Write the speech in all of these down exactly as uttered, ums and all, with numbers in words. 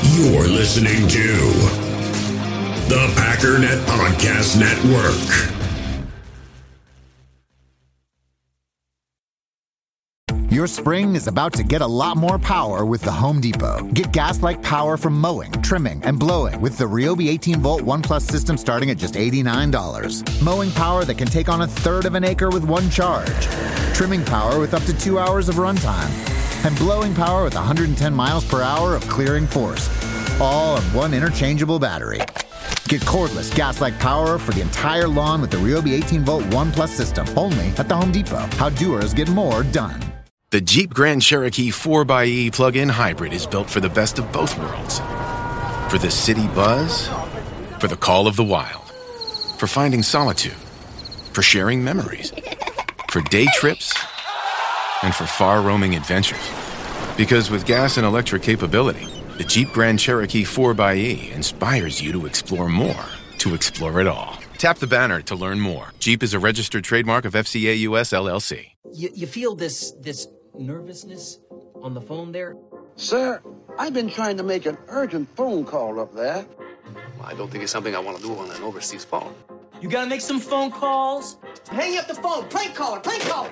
You're listening to the Packernet Podcast Network. Your spring is about to get a lot more power with the Home Depot. Get gas-like power from mowing, trimming, and blowing with the Ryobi eighteen volt One Plus system starting at just eighty-nine dollars. Mowing power that can take on a third of an acre with one charge. Trimming power with up to two hours of runtime. And blowing power with one hundred ten miles per hour of clearing force. All on one interchangeable battery. Get cordless gas-like power for the entire lawn with the Ryobi eighteen volt One Plus system. Only at the Home Depot. How doers get more done. The Jeep Grand Cherokee four by E plug-in hybrid is built for the best of both worlds. For the city buzz, for the call of the wild, for finding solitude, for sharing memories, for day trips, and for far-roaming adventures. Because with gas and electric capability, the Jeep Grand Cherokee four by E inspires you to explore more, to explore it all. Tap the banner to learn more. Jeep is a registered trademark of F C A U S L L C. You, you feel this this nervousness on the phone there? Sir, I've been trying to make an urgent phone call up there. Well, I don't think it's something I want to do on an overseas phone. You gotta make some phone calls. Hang up the phone. Prank caller. Prank caller.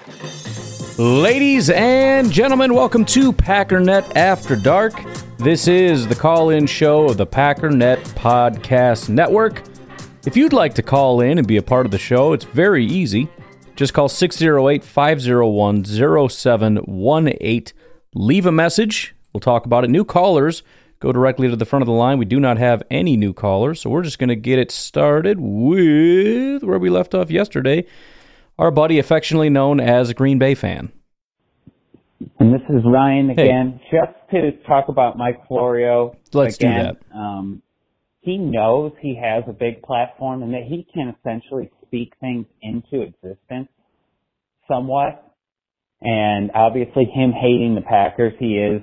Ladies and gentlemen, welcome to Packernet After Dark. This is the call-in show of the Packernet Podcast Network. If you'd like to call in and be a part of the show, it's very easy. Just call six oh eight, five oh one, oh seven one eight. Leave a message. We'll talk about it. New callers go directly to the front of the line. We do not have any new callers, so we're just going to get it started with where we left off yesterday. Our buddy, affectionately known as a Green Bay fan. And this is Ryan again. Hey. Just to talk about Mike Florio. Let's again, do that. Um, he knows he has a big platform and that he can essentially speak things into existence somewhat. And obviously him hating the Packers, he is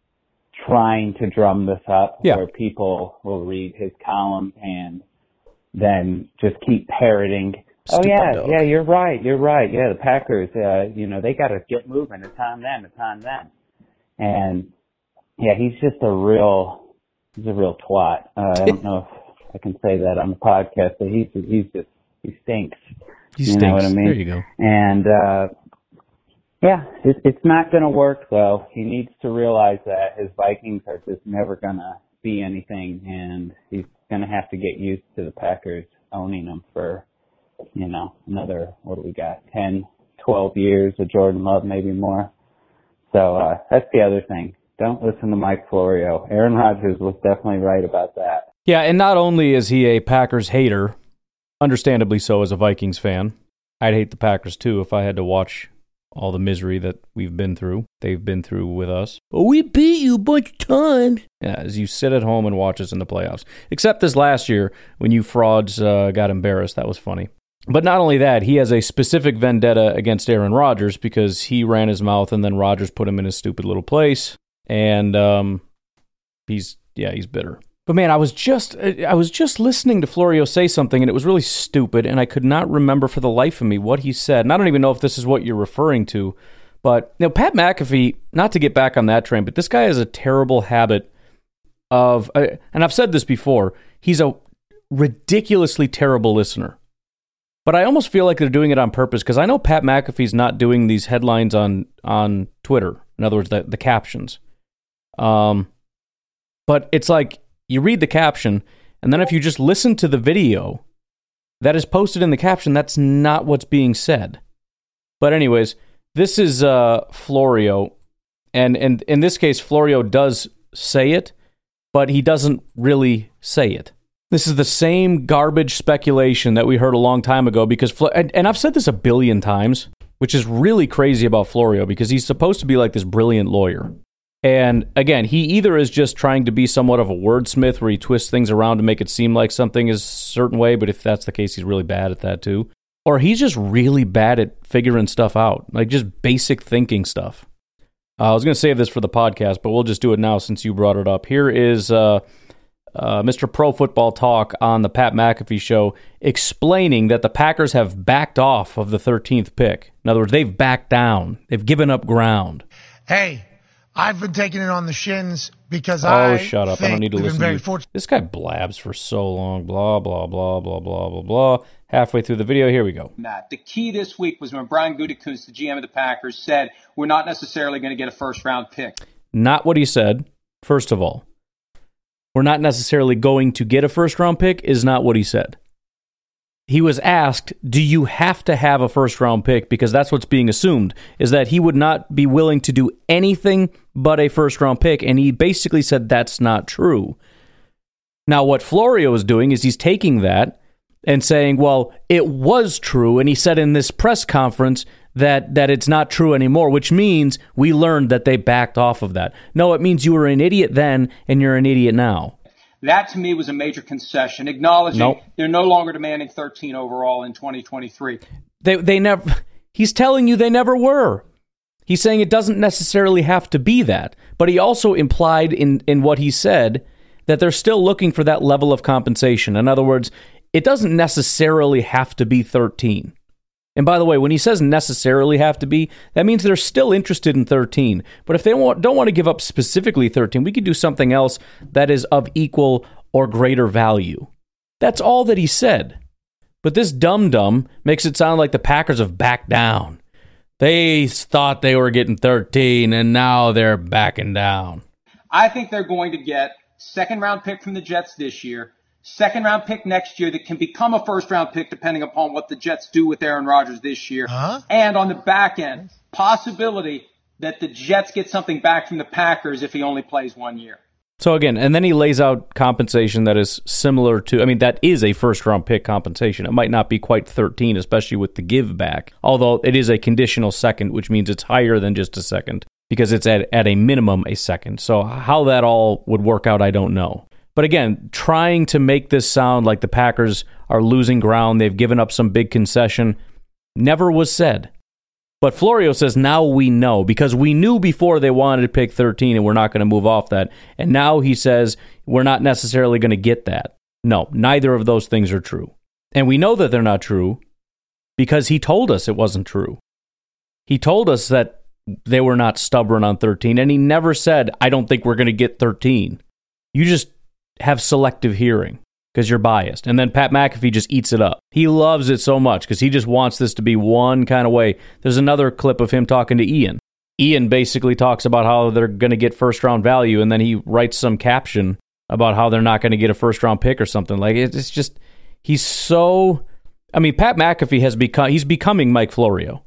trying to drum this up yeah. where people will read his column and then just keep parroting. Stupid oh, yeah, dog. yeah, you're right, you're right. Yeah, the Packers, uh, you know, they got to get moving. It's on them, it's on them. And, yeah, he's just a real, he's a real twat. Uh, I don't know if I can say that on the podcast, but he's, he's just, he stinks. He you stinks. know what I mean? There you go. And, uh, yeah, it, it's not going to work, though. He needs to realize that his Vikings are just never going to be anything, and he's going to have to get used to the Packers owning them for, you know, another, what do we got, ten, twelve years of Jordan Love, maybe more. So uh, that's the other thing. Don't listen to Mike Florio. Aaron Rodgers was definitely right about that. Yeah, and not only is he a Packers hater, understandably so as a Vikings fan, I'd hate the Packers too if I had to watch all the misery that we've been through, they've been through with us. Oh, we beat you a bunch of times. Yeah, as you sit at home and watch us in the playoffs. Except this last year when you frauds uh, got embarrassed. That was funny. But not only that, he has a specific vendetta against Aaron Rodgers because he ran his mouth and then Rodgers put him in his stupid little place. And um, he's, yeah, he's bitter. But man, I was just I was just listening to Florio say something, and it was really stupid, and I could not remember for the life of me what he said. And I don't even know if this is what you're referring to. But you know, Pat McAfee, not to get back on that train, but this guy has a terrible habit of, uh, and I've said this before, he's a ridiculously terrible listener. But I almost feel like they're doing it on purpose, because I know Pat McAfee's not doing these headlines on, on Twitter. In other words, the, the captions. Um, but it's like, you read the caption, and then if you just listen to the video that is posted in the caption, that's not what's being said. But anyways, this is uh, Florio, and, and in this case, Florio does say it, but he doesn't really say it. This is the same garbage speculation that we heard a long time ago, because, Flo- and, and I've said this a billion times, which is really crazy about Florio, because he's supposed to be like this brilliant lawyer. And again, he either is just trying to be somewhat of a wordsmith where he twists things around to make it seem like something is a certain way, but if that's the case, he's really bad at that too. Or he's just really bad at figuring stuff out, like just basic thinking stuff. Uh, I was going to save this for the podcast, but we'll just do it now since you brought it up. Here is uh, uh, Mister Pro Football Talk on the Pat McAfee Show explaining that the Packers have backed off of the thirteenth pick. In other words, they've backed down. They've given up ground. Hey, I've been taking it on the shins because oh, I Oh, shut up. I don't need to listen to you. Fortunate. This guy blabs for so long. Blah, blah, blah, blah, blah, blah, blah. Halfway through the video, here we go. Matt, the key this week was when Brian Gutekunst, the G M of the Packers, said we're not necessarily going to get a first-round pick. Not what he said, first of all. We're not necessarily going to get a first-round pick is not what he said. He was asked, do you have to have a first-round pick? Because that's what's being assumed, is that he would not be willing to do anything but a first-round pick, and he basically said that's not true. Now, what Florio is doing is he's taking that and saying, well, it was true, and he said in this press conference that, that it's not true anymore, which means we learned that they backed off of that. No, it means you were an idiot then, and you're an idiot now. That, to me, was a major concession, acknowledging nope. they're no longer demanding thirteen overall in twenty twenty-three. They they never. He's telling you they never were. He's saying it doesn't necessarily have to be that. But he also implied in, in what he said that they're still looking for that level of compensation. In other words, it doesn't necessarily have to be thirteen. And by the way, when he says necessarily have to be, that means they're still interested in thirteen. But if they don't want to give up specifically thirteen, we could do something else that is of equal or greater value. That's all that he said. But this dum-dum makes it sound like the Packers have backed down. They thought they were getting thirteen, and now they're backing down. I think they're going to get second-round pick from the Jets this year, second-round pick next year that can become a first-round pick depending upon what the Jets do with Aaron Rodgers this year. Huh? And on the back end, possibility that the Jets get something back from the Packers if he only plays one year. So again, and then he lays out compensation that is similar to, I mean, that is a first-round pick compensation. It might not be quite thirteen, especially with the give back, although it is a conditional second, which means it's higher than just a second, because it's at, at a minimum a second. So how that all would work out, I don't know. But again, trying to make this sound like the Packers are losing ground, they've given up some big concession, never was said. But Florio says now we know, because we knew before they wanted to pick thirteen and we're not going to move off that. And now he says we're not necessarily going to get that. No, neither of those things are true. And we know that they're not true because he told us it wasn't true. He told us that they were not stubborn on thirteen, and he never said, I don't think we're going to get thirteen. You just have selective hearing because you're biased. And then Pat McAfee just eats it up. He loves it so much because he just wants this to be one kind of way. There's another clip of him talking to Ian. Ian basically talks about how they're going to get first-round value, and then he writes some caption about how they're not going to get a first-round pick or something. Like, it's just, he's so... I mean, Pat McAfee has become, he's becoming Mike Florio.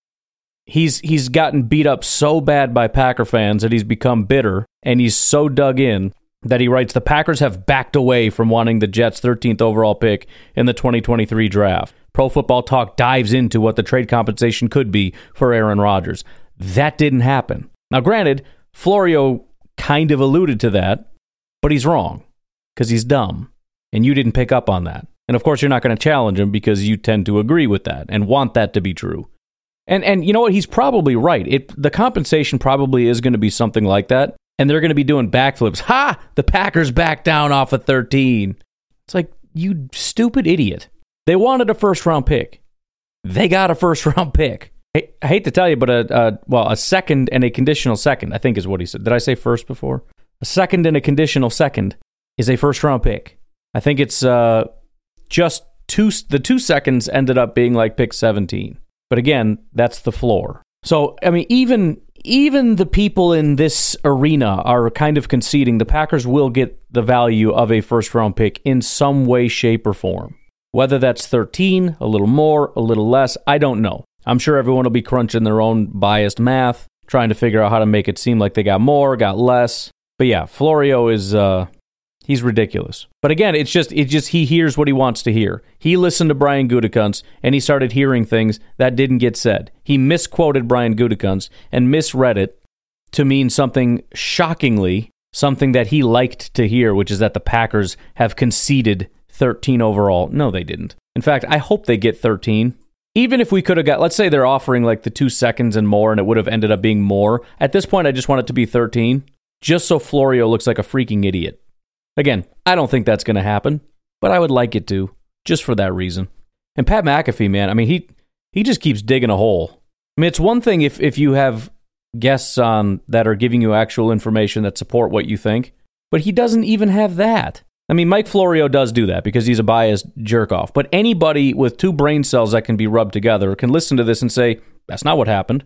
He's he's gotten beat up so bad by Packer fans that he's become bitter, and he's so dug in that he writes, the Packers have backed away from wanting the Jets' thirteenth overall pick in the twenty twenty-three draft. Pro Football Talk dives into what the trade compensation could be for Aaron Rodgers. That didn't happen. Now, granted, Florio kind of alluded to that, but he's wrong because he's dumb, and you didn't pick up on that. And of course, you're not going to challenge him because you tend to agree with that and want that to be true. And and you know what? He's probably right. It the compensation probably is going to be something like that. And they're going to be doing backflips. Ha! The Packers back down off of thirteen. It's like, you stupid idiot. They wanted a first-round pick. They got a first-round pick. I, I hate to tell you, but a, a well, a second and a conditional second, I think is what he said. Did I say first before? A second and a conditional second is a first-round pick. I think it's uh, just two. The two seconds ended up being like pick seventeen. But again, that's the floor. So, I mean, even... Even the people in this arena are kind of conceding the Packers will get the value of a first-round pick in some way, shape, or form. Whether that's thirteen, a little more, a little less, I don't know. I'm sure everyone will be crunching their own biased math, trying to figure out how to make it seem like they got more, got less. But yeah, Florio is, uh, he's ridiculous. But again, it's just, it just he hears what he wants to hear. He listened to Brian Gutekunst, and he started hearing things that didn't get said. He misquoted Brian Gutekunst and misread it to mean something shockingly, something that he liked to hear, which is that the Packers have conceded thirteen overall. No, they didn't. In fact, I hope they get thirteen. Even if we could have got, let's say they're offering like the two seconds and more, and it would have ended up being more. At this point, I just want it to be thirteen, just so Florio looks like a freaking idiot. Again, I don't think that's going to happen, but I would like it to, just for that reason. And Pat McAfee, man, I mean, he he just keeps digging a hole. I mean, it's one thing if, if you have guests on that are giving you actual information that support what you think, but he doesn't even have that. I mean, Mike Florio does do that because he's a biased jerk-off, but anybody with two brain cells that can be rubbed together can listen to this and say, that's not what happened.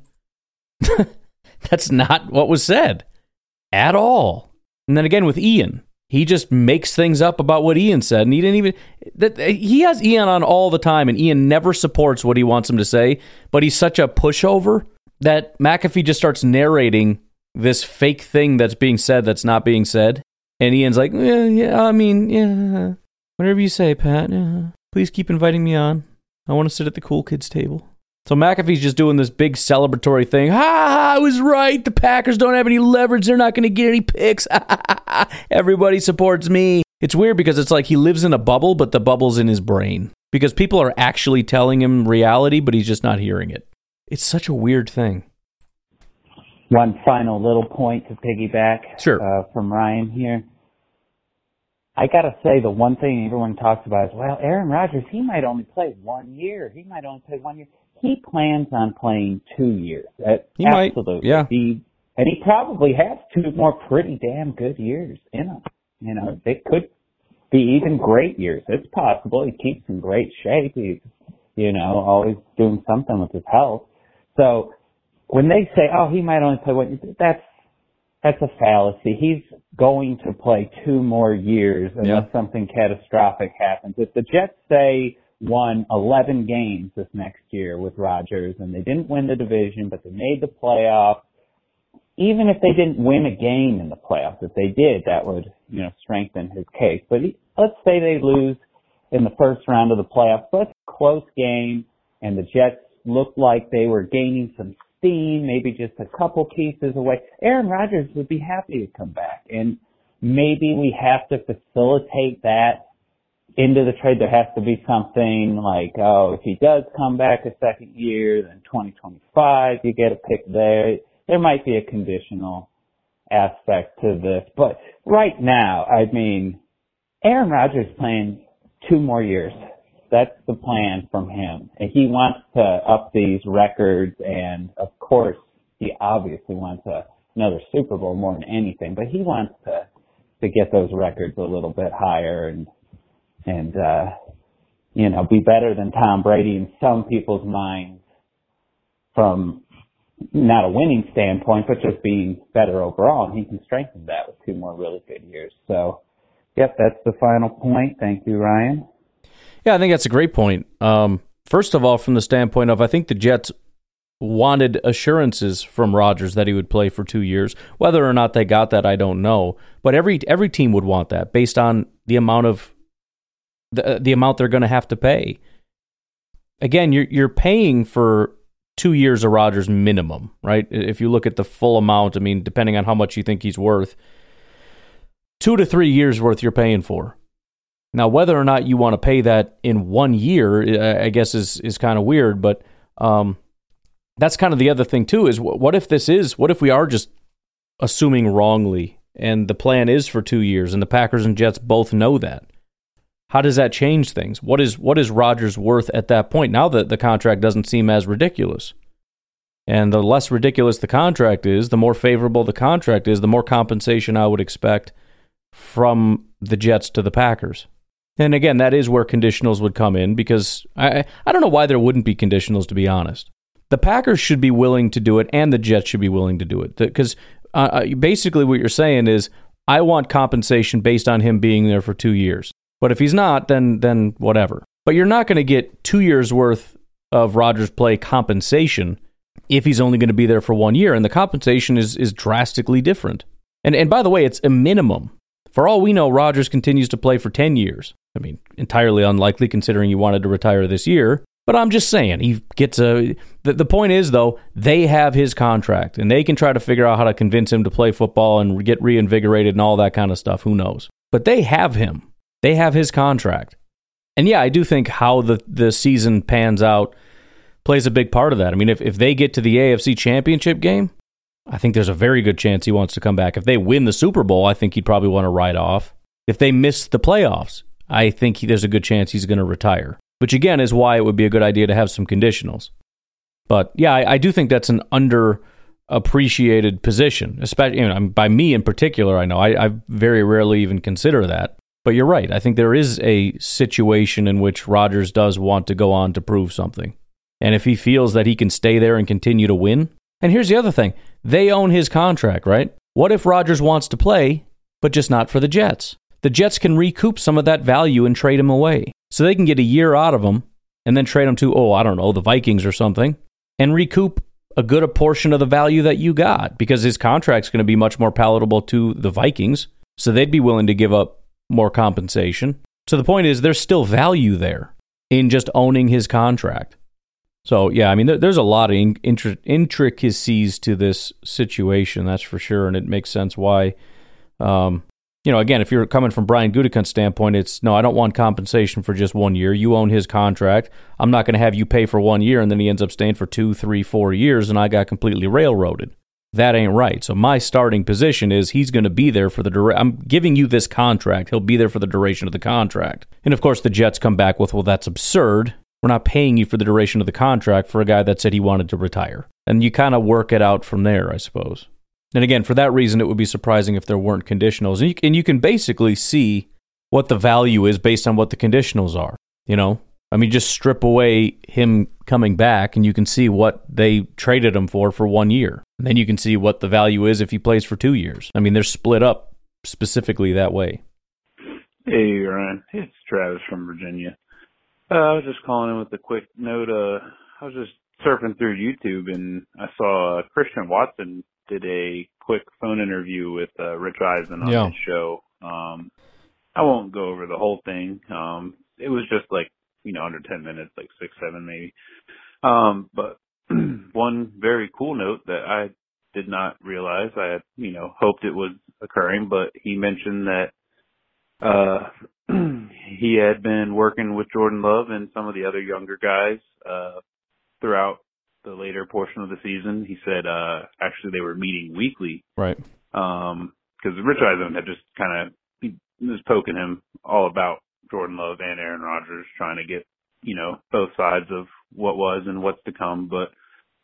That's not what was said at all. And then again with Ian, he just makes things up about what Ian said, and he didn't even... That, he has Ian on all the time, and Ian never supports what he wants him to say, but he's such a pushover that McAfee just starts narrating this fake thing that's being said that's not being said. And Ian's like, yeah, yeah, I mean, yeah, whatever you say, Pat. Yeah. Please keep inviting me on. I want to sit at the cool kids table. So McAfee's just doing this big celebratory thing. Ha, ha, I was right. The Packers don't have any leverage. They're not going to get any picks. Everybody supports me. It's weird because it's like he lives in a bubble, but the bubble's in his brain. Because people are actually telling him reality, but he's just not hearing it. It's such a weird thing. One final little point to piggyback sure. uh, from Ryan here. I got to say, the one thing everyone talks about is, well, Aaron Rodgers, he might only play one year. He might only play one year. He plans on playing two years. That, he absolutely. might, yeah. He, and he probably has two more pretty damn good years in him. You know, they could be even great years. It's possible. He keeps in great shape. He's, you know, always doing something with his health. So when they say, oh, he might only play one year, that's, that's a fallacy. He's going to play two more years unless yeah. something catastrophic happens. If the Jets say won eleven games this next year with Rodgers and they didn't win the division, but they made the playoffs, even if they didn't win a game in the playoffs, if they did, that would, you know, strengthen his case. But he, let's say they lose in the first round of the playoffs, but it's a close game and the Jets looked like they were gaining some steam, maybe just a couple pieces away. Aaron Rodgers would be happy to come back. And maybe we have to facilitate that into the trade. There has to be something like, oh, if he does come back a second year, then twenty twenty-five, you get a pick there. There might be a conditional aspect to this. But right now, I mean, Aaron Rodgers playing two more years. That's the plan from him. And he wants to up these records, and of course, he obviously wants a, another Super Bowl more than anything, but he wants to, to get those records a little bit higher and, and, uh, you know, be better than Tom Brady in some people's minds from not a winning standpoint, but just being better overall. And he can strengthen that with two more really good years. So, yep, that's the final point. Thank you, Ryan. Yeah, I think that's a great point. Um, first of all, from the standpoint of, I think the Jets wanted assurances from Rodgers that he would play for two years. Whether or not they got that, I don't know. But every every team would want that based on the amount of the the amount they're going to have to pay. Again, you're you're paying for two years of Rodgers minimum, right? If you look at the full amount, I mean, depending on how much you think he's worth, two to three years worth you're paying for. Now, whether or not you want to pay that in one year, I guess is is kind of weird, but um, that's kind of the other thing too, is what if this is, what if we are just assuming wrongly and the plan is for two years and the Packers and Jets both know that? How does that change things? What is what is Rodgers worth at that point? Now that the contract doesn't seem as ridiculous. And the less ridiculous the contract is, the more favorable the contract is, the more compensation I would expect from the Jets to the Packers. And again, that is where conditionals would come in, because I I don't know why there wouldn't be conditionals, to be honest. The Packers should be willing to do it, and the Jets should be willing to do it. Because uh, basically what you're saying is, I want compensation based on him being there for two years. But if he's not, then then whatever. But you're not going to get two years worth of Rodgers play compensation if he's only going to be there for one year. And the compensation is is drastically different. And and by the way, it's a minimum. For all we know, Rodgers continues to play for ten years. I mean, entirely unlikely considering he wanted to retire this year. But I'm just saying, he gets a... The, the point is, though, they have his contract, and they can try to figure out how to convince him to play football and get reinvigorated and all that kind of stuff. Who knows? But they have him. They have his contract. And yeah, I do think how the, the season pans out plays a big part of that. I mean, if, if they get to the A F C Championship game, I think there's a very good chance he wants to come back. If they win the Super Bowl, I think he'd probably want to ride off. If they miss the playoffs, I think he, there's a good chance he's going to retire. Which again is why it would be a good idea to have some conditionals. But yeah, I, I do think that's an under appreciated position, especially you know, by me in particular. I know I, I very rarely even consider that. But you're right. I think there is a situation in which Rodgers does want to go on to prove something. And if he feels that he can stay there and continue to win. And here's the other thing. They own his contract, right? What if Rodgers wants to play, but just not for the Jets? The Jets can recoup some of that value and trade him away. So they can get a year out of him and then trade him to, oh, I don't know, the Vikings or something, and recoup a good a portion of the value that you got because his contract's going to be much more palatable to the Vikings. So they'd be willing to give up more compensation. So the point is there's still value there in just owning his contract. So, yeah, I mean, there, there's a lot of in, intri- intricacies to this situation, that's for sure, and it makes sense why, um, you know, again, if you're coming from Brian Gutekunst's standpoint, it's, no, I don't want compensation for just one year. You own his contract. I'm not going to have you pay for one year, and then he ends up staying for two, three, four years, and I got completely railroaded. That ain't right. So my starting position is he's going to be there for the duration. I'm giving you this contract. He'll be there for the duration of the contract. And, of course, the Jets come back with, well, that's absurd. We're not paying you for the duration of the contract for a guy that said he wanted to retire. And you kind of work it out from there, I suppose. And again, for that reason, it would be surprising if there weren't conditionals. And you, and you can basically see what the value is based on what the conditionals are. You know, I mean, just strip away him coming back and you can see what they traded him for for one year. And then you can see what the value is if he plays for two years. I mean, they're split up specifically that way. Hey, Ryan. It's Travis from Virginia. Uh, I was just calling in with a quick note. Uh, I was just surfing through YouTube and I saw uh, Christian Watson did a quick phone interview with uh, Rich Eisen on yeah. his show. Um, I won't go over the whole thing. Um, it was just like, you know, under ten minutes, like six, seven maybe. Um, but one very cool note that I did not realize, I had, you know, hoped it was occurring, but he mentioned that uh, he had been working with Jordan Love and some of the other younger guys uh, throughout the later portion of the season. He said uh, actually they were meeting weekly. Right. Um, because Rich Eisen had just kind of, he was poking him all about Jordan Love and Aaron Rodgers, trying to get, you know, both sides of what was and what's to come. But,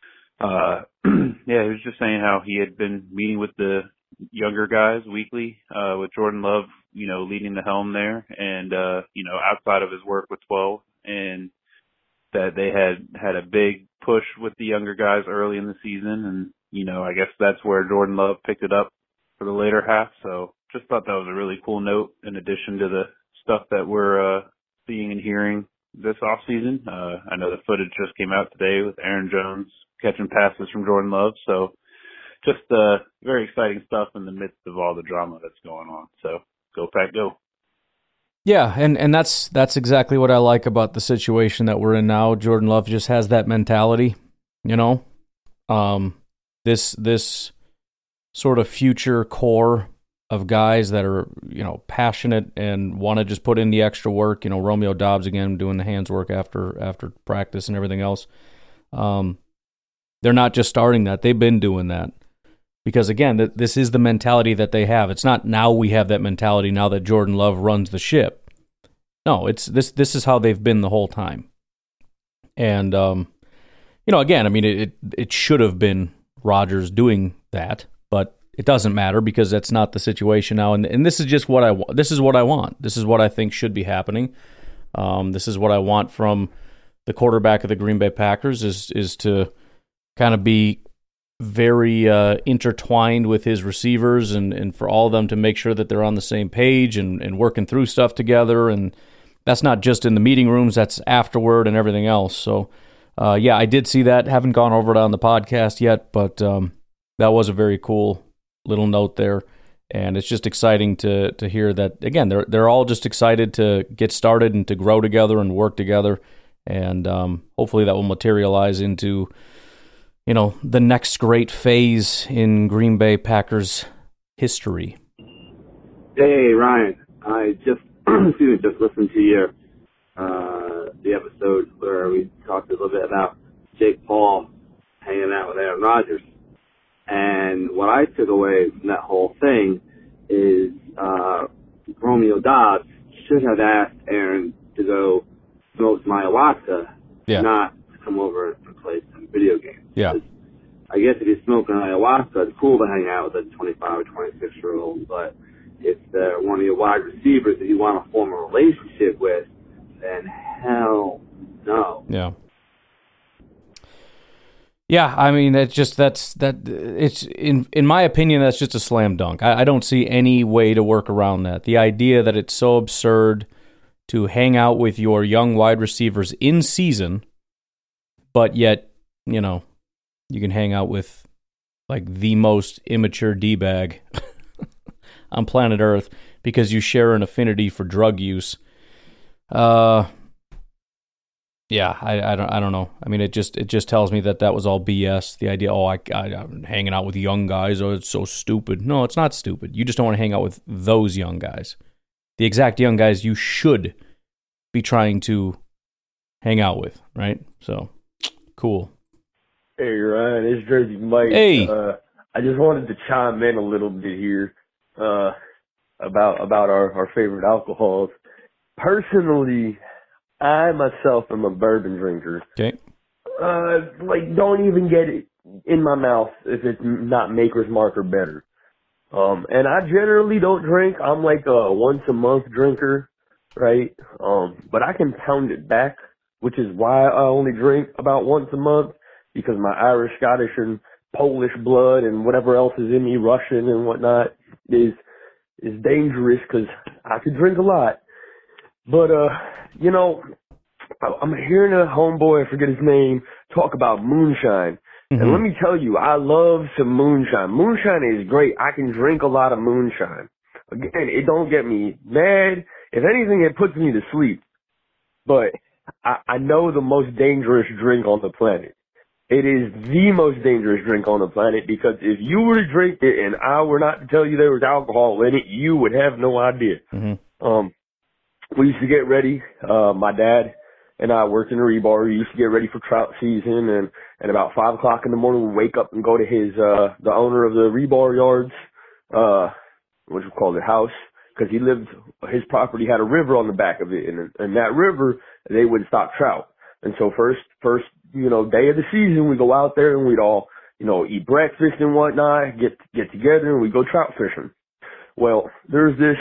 uh, yeah, he was just saying how he had been meeting with the younger guys weekly, uh, with Jordan Love, you know, leading the helm there and, uh, you know, outside of his work with twelve, and that they had had a big push with the younger guys early in the season. And, you know, I guess that's where Jordan Love picked it up for the later half. So just thought that was a really cool note in addition to the stuff that we're uh, seeing and hearing this offseason. Uh, I know the footage just came out today with Aaron Jones catching passes from Jordan Love. So just uh, very exciting stuff in the midst of all the drama that's going on. So go Pack, go. Yeah, and, and that's that's exactly what I like about the situation that we're in now. Jordan Love just has that mentality, you know. Um, this this sort of future core of guys that are, you know, passionate and want to just put in the extra work. You know, Romeo Dobbs again doing the hands work after after practice and everything else. Um, they're not just starting that; they've been doing that. Because, again, th- this is the mentality that they have. It's not now we have that mentality now that Jordan Love runs the ship. No, it's this This is how they've been the whole time. And, um, you know, again, I mean, it, it, it should have been Rodgers doing that, but it doesn't matter because that's not the situation now. And, and this is just what I want. This is what I want. This is what I think should be happening. Um, this is what I want from the quarterback of the Green Bay Packers is is to kind of be very uh, intertwined with his receivers and, and for all of them to make sure that they're on the same page and, and working through stuff together. And that's not just in the meeting rooms, that's afterward and everything else. So, uh, yeah, I did see that. Haven't gone over it on the podcast yet, but um, that was a very cool little note there. And it's just exciting to to hear that, again, they're, they're all just excited to get started and to grow together and work together. And um, hopefully that will materialize into, you know, the next great phase in Green Bay Packers history. Hey, Ryan. I just, excuse me, just listened to your, uh, the episode where we talked a little bit about Jake Paul hanging out with Aaron Rodgers. And what I took away from that whole thing is, uh, Romeo Dobbs should have asked Aaron to go smoke some ayahuasca, yeah. not to come over and play some video games. Yeah. I guess if you're smoking ayahuasca, it's cool to hang out with a twenty-five or twenty-six year old, but if they're one of your wide receivers that you want to form a relationship with, then hell no. Yeah. Yeah, I mean, that's just, that's, that, it's, in in my opinion, that's just a slam dunk. I, I don't see any way to work around that. The idea that it's so absurd to hang out with your young wide receivers in season, but yet, you know, you can hang out with, like, the most immature D-bag on planet Earth because you share an affinity for drug use. Uh... Yeah, I, I don't I don't know. I mean, it just it just tells me that that was all B S. The idea, oh, I, I I'm hanging out with young guys, oh, it's so stupid. No, it's not stupid. You just don't want to hang out with those young guys, the exact young guys you should be trying to hang out with, right? So, cool. Hey Ryan, it's Jersey Mike. Hey, uh, I just wanted to chime in a little bit here uh, about about our, our favorite alcohols. Personally, I myself am a bourbon drinker. Okay. Uh, like, don't even get it in my mouth if it's not Maker's Mark or better. Um, and I generally don't drink. I'm like a once a month drinker, right? Um, but I can pound it back, which is why I only drink about once a month, because my Irish, Scottish, and Polish blood and whatever else is in me, Russian and whatnot, is is dangerous because I could drink a lot. But, uh, you know, I'm hearing a homeboy, I forget his name, talk about moonshine. Mm-hmm. And let me tell you, I love some moonshine. Moonshine is great. I can drink a lot of moonshine. Again, it don't get me mad. If anything, it puts me to sleep. But I, I know the most dangerous drink on the planet. It is the most dangerous drink on the planet because if you were to drink it and I were not to tell you there was alcohol in it, you would have no idea. Mm-hmm. Um, we used to get ready. Uh, my dad and I worked in a rebar. We used to get ready for trout season, and, and about five o'clock in the morning, we'd wake up and go to his, uh, the owner of the rebar yards, uh, which we called it house, because he lived, his property had a river on the back of it, and in that river, they would stock trout. And so first, first, you know, day of the season, we go out there and we'd all, you know, eat breakfast and whatnot, get, get together and we go trout fishing. Well, there's this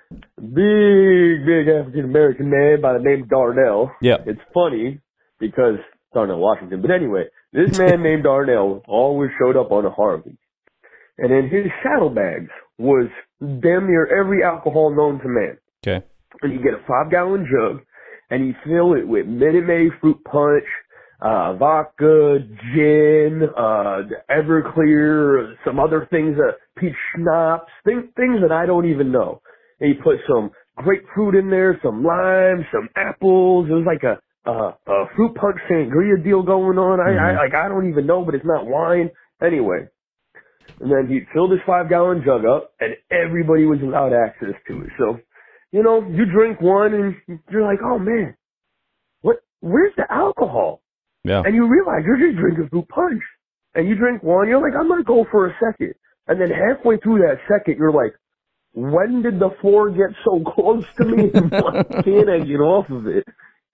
big, big African-American man by the name of Darnell. Yeah. It's funny because Darnell Washington. But anyway, this man named Darnell always showed up on a Harley. And in his saddlebags was damn near every alcohol known to man. Okay. And you get a five-gallon jug, and you fill it with Minute Maid fruit punch, uh, vodka, gin, uh, Everclear, some other things, uh, peach schnapps, things, things that I don't even know. And you put some grapefruit in there, some lime, some apples. It was like a, uh, a fruit punch sangria deal going on. I, I, like, I don't even know, but it's not wine. Anyway. And then he'd fill this five gallon jug up and everybody was allowed access to it. So, you know, you drink one and you're like, oh man, what, where's the alcohol? Yeah. And you realize you're just drinking fruit punch. And you drink one, you're like, I'm going to go for a second. And then halfway through that second, you're like, when did the floor get so close to me and why can't I get off of it?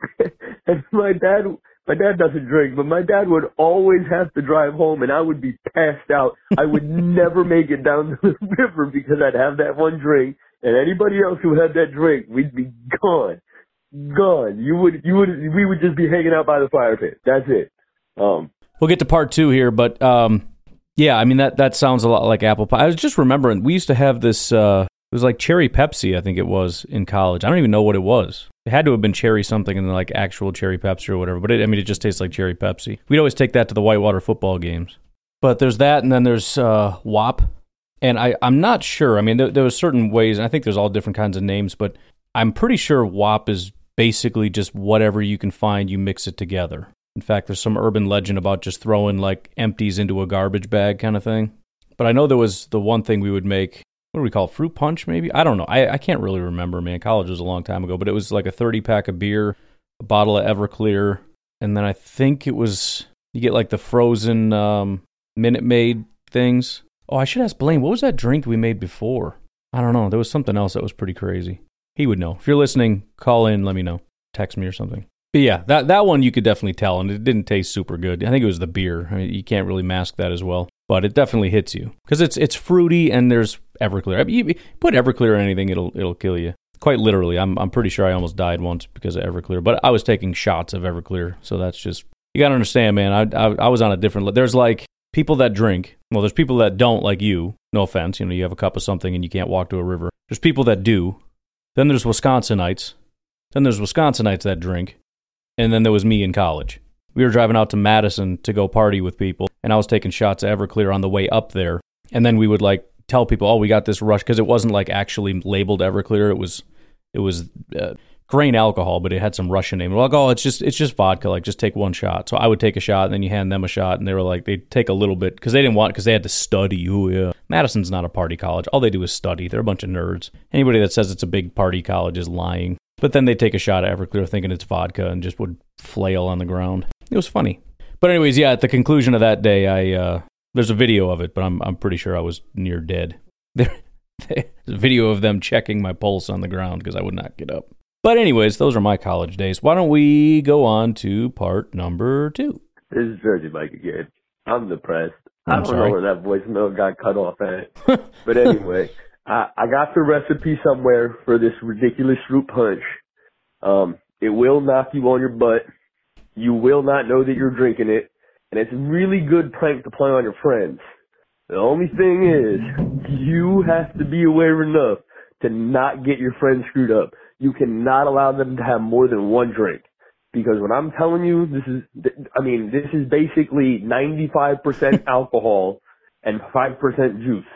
And my dad, my dad doesn't drink, but my dad would always have to drive home and I would be passed out. I would never make it down to the river because I'd have that one drink, and anybody else who had that drink, we'd be gone. Gone. You would, you would, we would just be hanging out by the fire pit. That's it. Um, we'll get to part two here, but, um, yeah, I mean, that, that sounds a lot like apple pie. I was just remembering, we used to have this, uh, it was like cherry Pepsi, I think it was, in college. I don't even know what it was. It had to have been cherry something and then like actual cherry Pepsi or whatever. But it, I mean, it just tastes like cherry Pepsi. We'd always take that to the Whitewater football games. But there's that, and then there's uh, W A P. And I, I'm not sure. I mean, there, there was certain ways, and I think there's all different kinds of names, but I'm pretty sure W A P is basically just whatever you can find, you mix it together. In fact, there's some urban legend about just throwing like empties into a garbage bag kind of thing. But I know there was the one thing we would make. What do we call it? Fruit punch, maybe? I don't know. I, I can't really remember, man. College was a long time ago, but it was like a thirty-pack of beer, a bottle of Everclear, and then I think it was, you get like the frozen um, Minute Maid things. Oh, I should ask Blaine, what was that drink we made before? I don't know. There was something else that was pretty crazy. He would know. If you're listening, call in, let me know. Text me or something. But yeah, that that one you could definitely tell, and it didn't taste super good. I think it was the beer. I mean, you can't really mask that as well, but it definitely hits you because it's it's fruity and there's Everclear. I mean, you put Everclear in anything, it'll it'll kill you. Quite literally, I'm I'm pretty sure I almost died once because of Everclear, but I was taking shots of Everclear, so that's just you got to understand, man. I, I I was on a different. There's like people that drink. Well, there's people that don't, like you. No offense, you know, you have a cup of something and you can't walk to a river. There's people that do. Then there's Wisconsinites. Then there's Wisconsinites that drink. And then there was me in college. We were driving out to Madison to go party with people, and I was taking shots of Everclear on the way up there. And then we would like tell people, "Oh, we got this rush," because it wasn't like actually labeled Everclear. It was it was uh, grain alcohol, but it had some Russian name. We're like, "Oh, it's just it's just vodka. Like, just take one shot." So I would take a shot, and then you hand them a shot, and they were like, they'd take a little bit because they didn't want because they had to study. Oh yeah, Madison's not a party college. All they do is study. They're a bunch of nerds. Anybody that says it's a big party college is lying. But then they take a shot of Everclear thinking it's vodka and just would flail on the ground. It was funny. But anyways, yeah, at the conclusion of that day, I uh, there's a video of it, but I'm I'm pretty sure I was near dead. There, there's a video of them checking my pulse on the ground because I would not get up. But anyways, those are my college days. Why don't we go on to part number two? This is Jersey Mike again. I'm depressed. I'm I don't sorry. know where that voicemail got cut off at. But anyway, I, I got the recipe somewhere for this ridiculous fruit punch. Um, it will knock you on your butt. You will not know that you're drinking it. And it's a really good prank to play on your friends. The only thing is, you have to be aware enough to not get your friends screwed up. You cannot allow them to have more than one drink. Because when I'm telling you, this is, I mean, this is basically ninety-five percent alcohol and five percent juice.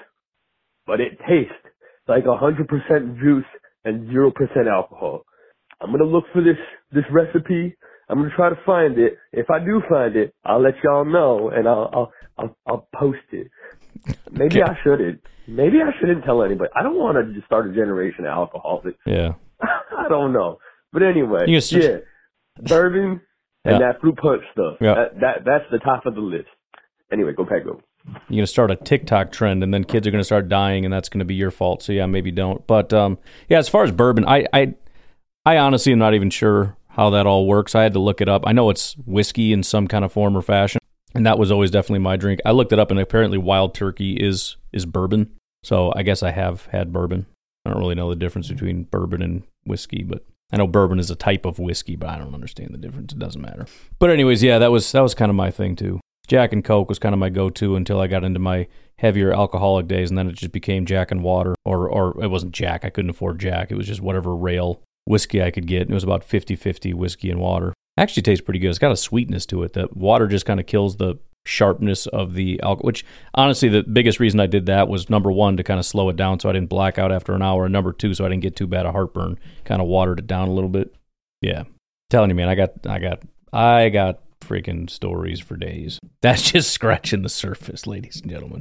But it tastes like one hundred percent juice and zero percent alcohol. I'm going to look for this, this recipe. I'm going to try to find it. If I do find it, I'll let y'all know and I'll, I'll, I'll, I'll post it. Maybe I shouldn't. Maybe I shouldn't tell anybody. I don't want to just start a generation of alcoholics. Yeah. I don't know. But anyway, You just- yeah. Bourbon and Yeah. that fruit punch stuff. Yeah. That, that That's the top of the list. Anyway, go Pack Go. You're going to start a TikTok trend, and then kids are going to start dying, and that's going to be your fault. So, yeah, maybe don't. But, um, yeah, as far as bourbon, I, I, I honestly am not even sure how that all works. I had to look it up. I know it's whiskey in some kind of form or fashion, and that was always definitely my drink. I looked it up, and apparently Wild Turkey is is bourbon. So I guess I have had bourbon. I don't really know the difference between bourbon and whiskey, but I know bourbon is a type of whiskey, but I don't understand the difference. It doesn't matter. But anyways, yeah, that was that was kind of my thing too. Jack and Coke was kind of my go-to until I got into my heavier alcoholic days, and then it just became Jack and water, or or it wasn't Jack. I couldn't afford Jack. It was just whatever rail whiskey I could get. And it was about fifty-fifty whiskey and water. Actually tastes pretty good. It's got a sweetness to it. The water just kind of kills the sharpness of the alcohol, which honestly the biggest reason I did that was number one, to kind of slow it down so I didn't black out after an hour, and number two, so I didn't get too bad a heartburn. Kind of watered it down a little bit. Yeah. Telling you, man, I got I got I got freaking stories for days. That's just scratching the surface, ladies and gentlemen.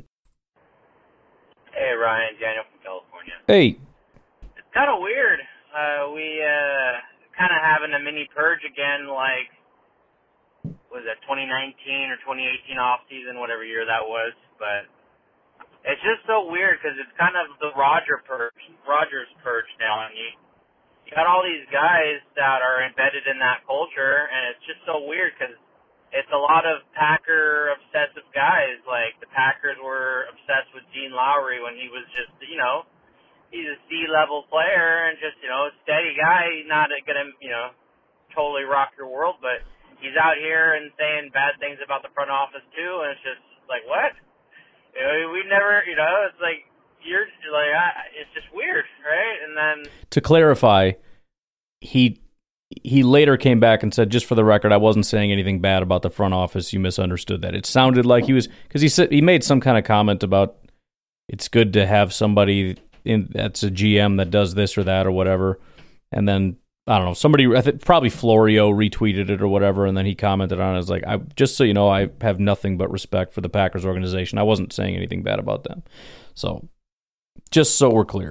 Hey, Ryan, Daniel from California. Hey. It's kind of weird. Uh, we uh, kind of having a mini purge again, like, was that twenty nineteen or twenty eighteen off season, whatever year that was. But it's just so weird because it's kind of the Roger purge, Rogers purge now, and you you got all these guys that are embedded in that culture, and it's just so weird because it's a lot of Packer obsessive guys. Like the Packers were obsessed with Gene Lowry when he was just, you know, he's a C-level player and just, you know, a steady guy, not gonna, you know, totally rock your world, but he's out here and saying bad things about the front office too, and it's just like, what? You know, we never, you know, it's like, you're like, I, it's just weird, right? And then To clarify, he he later came back and said, just for the record, I wasn't saying anything bad about the front office. You misunderstood that. It sounded like he was, because he said he made some kind of comment about it's good to have somebody in that's a G M that does this or that or whatever, and then I don't know, somebody, I think probably Florio retweeted it or whatever, and then he commented on it. I was like, I, just so you know, I have nothing but respect for the Packers organization. I wasn't saying anything bad about them. So, just so we're clear.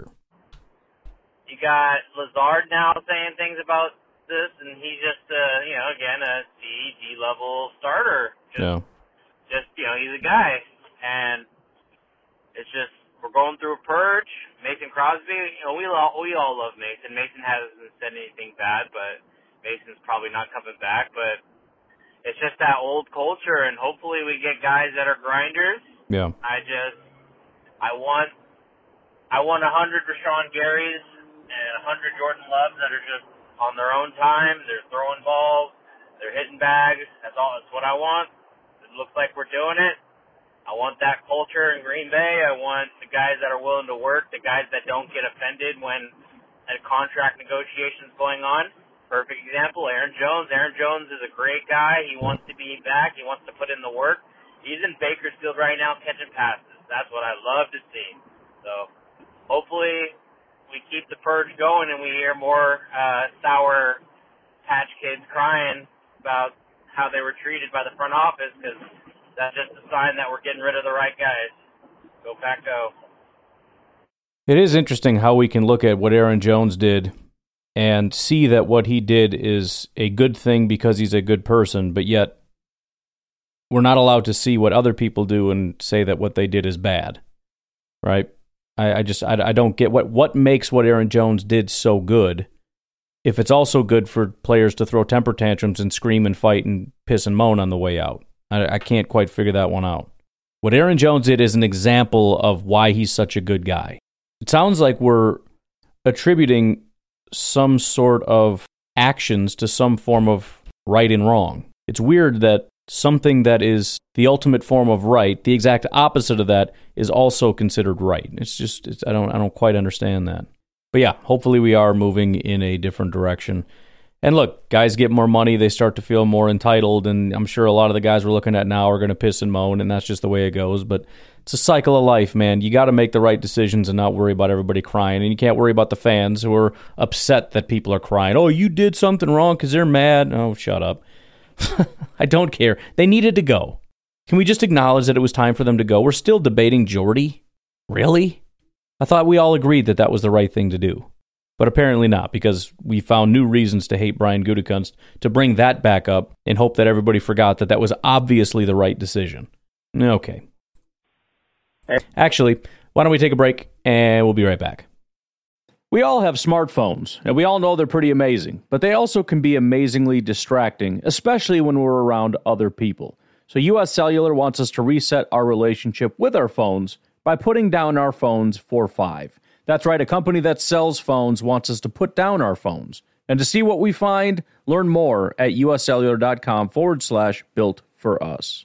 you got Lazard now saying things about this, and he's just, uh, you know, again, a C, D-level starter. Just, Yeah. Just, you know, he's a guy. And it's just, we're going through a purge. Mason Crosby, you know, we all, we all love Mason. Mason hasn't said anything bad, but Mason's probably not coming back, but it's just that old culture, and hopefully we get guys that are grinders. Yeah. I just, I want, I want a hundred Rashawn Garys and a hundred Jordan Loves that are just on their own time. They're throwing balls, they're hitting bags. That's all. That's what I want. It looks like we're doing it. I want that culture in Green Bay. I want the guys that are willing to work, the guys that don't get offended when a contract negotiation is going on. Perfect example, Aaron Jones. Aaron Jones is a great guy. He wants to be back. He wants to put in the work. He's in Bakersfield right now catching passes. That's what I love to see. So hopefully we keep the purge going and we hear more uh, sour patch kids crying about how they were treated by the front office, because that's just a sign that we're getting rid of the right guys. Go Pack Go. It is interesting how we can look at what Aaron Jones did and see that what he did is a good thing because he's a good person, but yet we're not allowed to see what other people do and say that what they did is bad, right? I, I just, I, I don't get what, what makes what Aaron Jones did so good if it's also good for players to throw temper tantrums and scream and fight and piss and moan on the way out. I, I can't quite figure that one out. What Aaron Jones did is an example of why he's such a good guy. It sounds like we're attributing some sort of actions to some form of right and wrong. It's weird that something that is the ultimate form of right, the exact opposite of that, is also considered right. It's just, it's, I don't, I don't quite understand that. But yeah, hopefully we are moving in a different direction. And look, guys get more money, they start to feel more entitled, and I'm sure a lot of the guys we're looking at now are going to piss and moan, and that's just the way it goes. But it's a cycle of life, man. You got to make the right decisions and not worry about everybody crying, and you can't worry about the fans who are upset that people are crying. Oh, you did something wrong because they're mad. Oh, shut up. I don't care. They needed to go. Can we just acknowledge that it was time for them to go? We're still debating Jordy? Really? I thought we all agreed that that was the right thing to do. But apparently not, because we found new reasons to hate Brian Gutekunst to bring that back up and hope that everybody forgot that that was obviously the right decision. Okay. Actually, why don't we take a break and we'll be right back. We all have smartphones, and we all know they're pretty amazing, but they also can be amazingly distracting, especially when we're around other people. So U S Cellular wants us to reset our relationship with our phones by putting down our phones for five. That's right, a company that sells phones wants us to put down our phones. And to see what we find, learn more at uscellular.com forward slash built for us.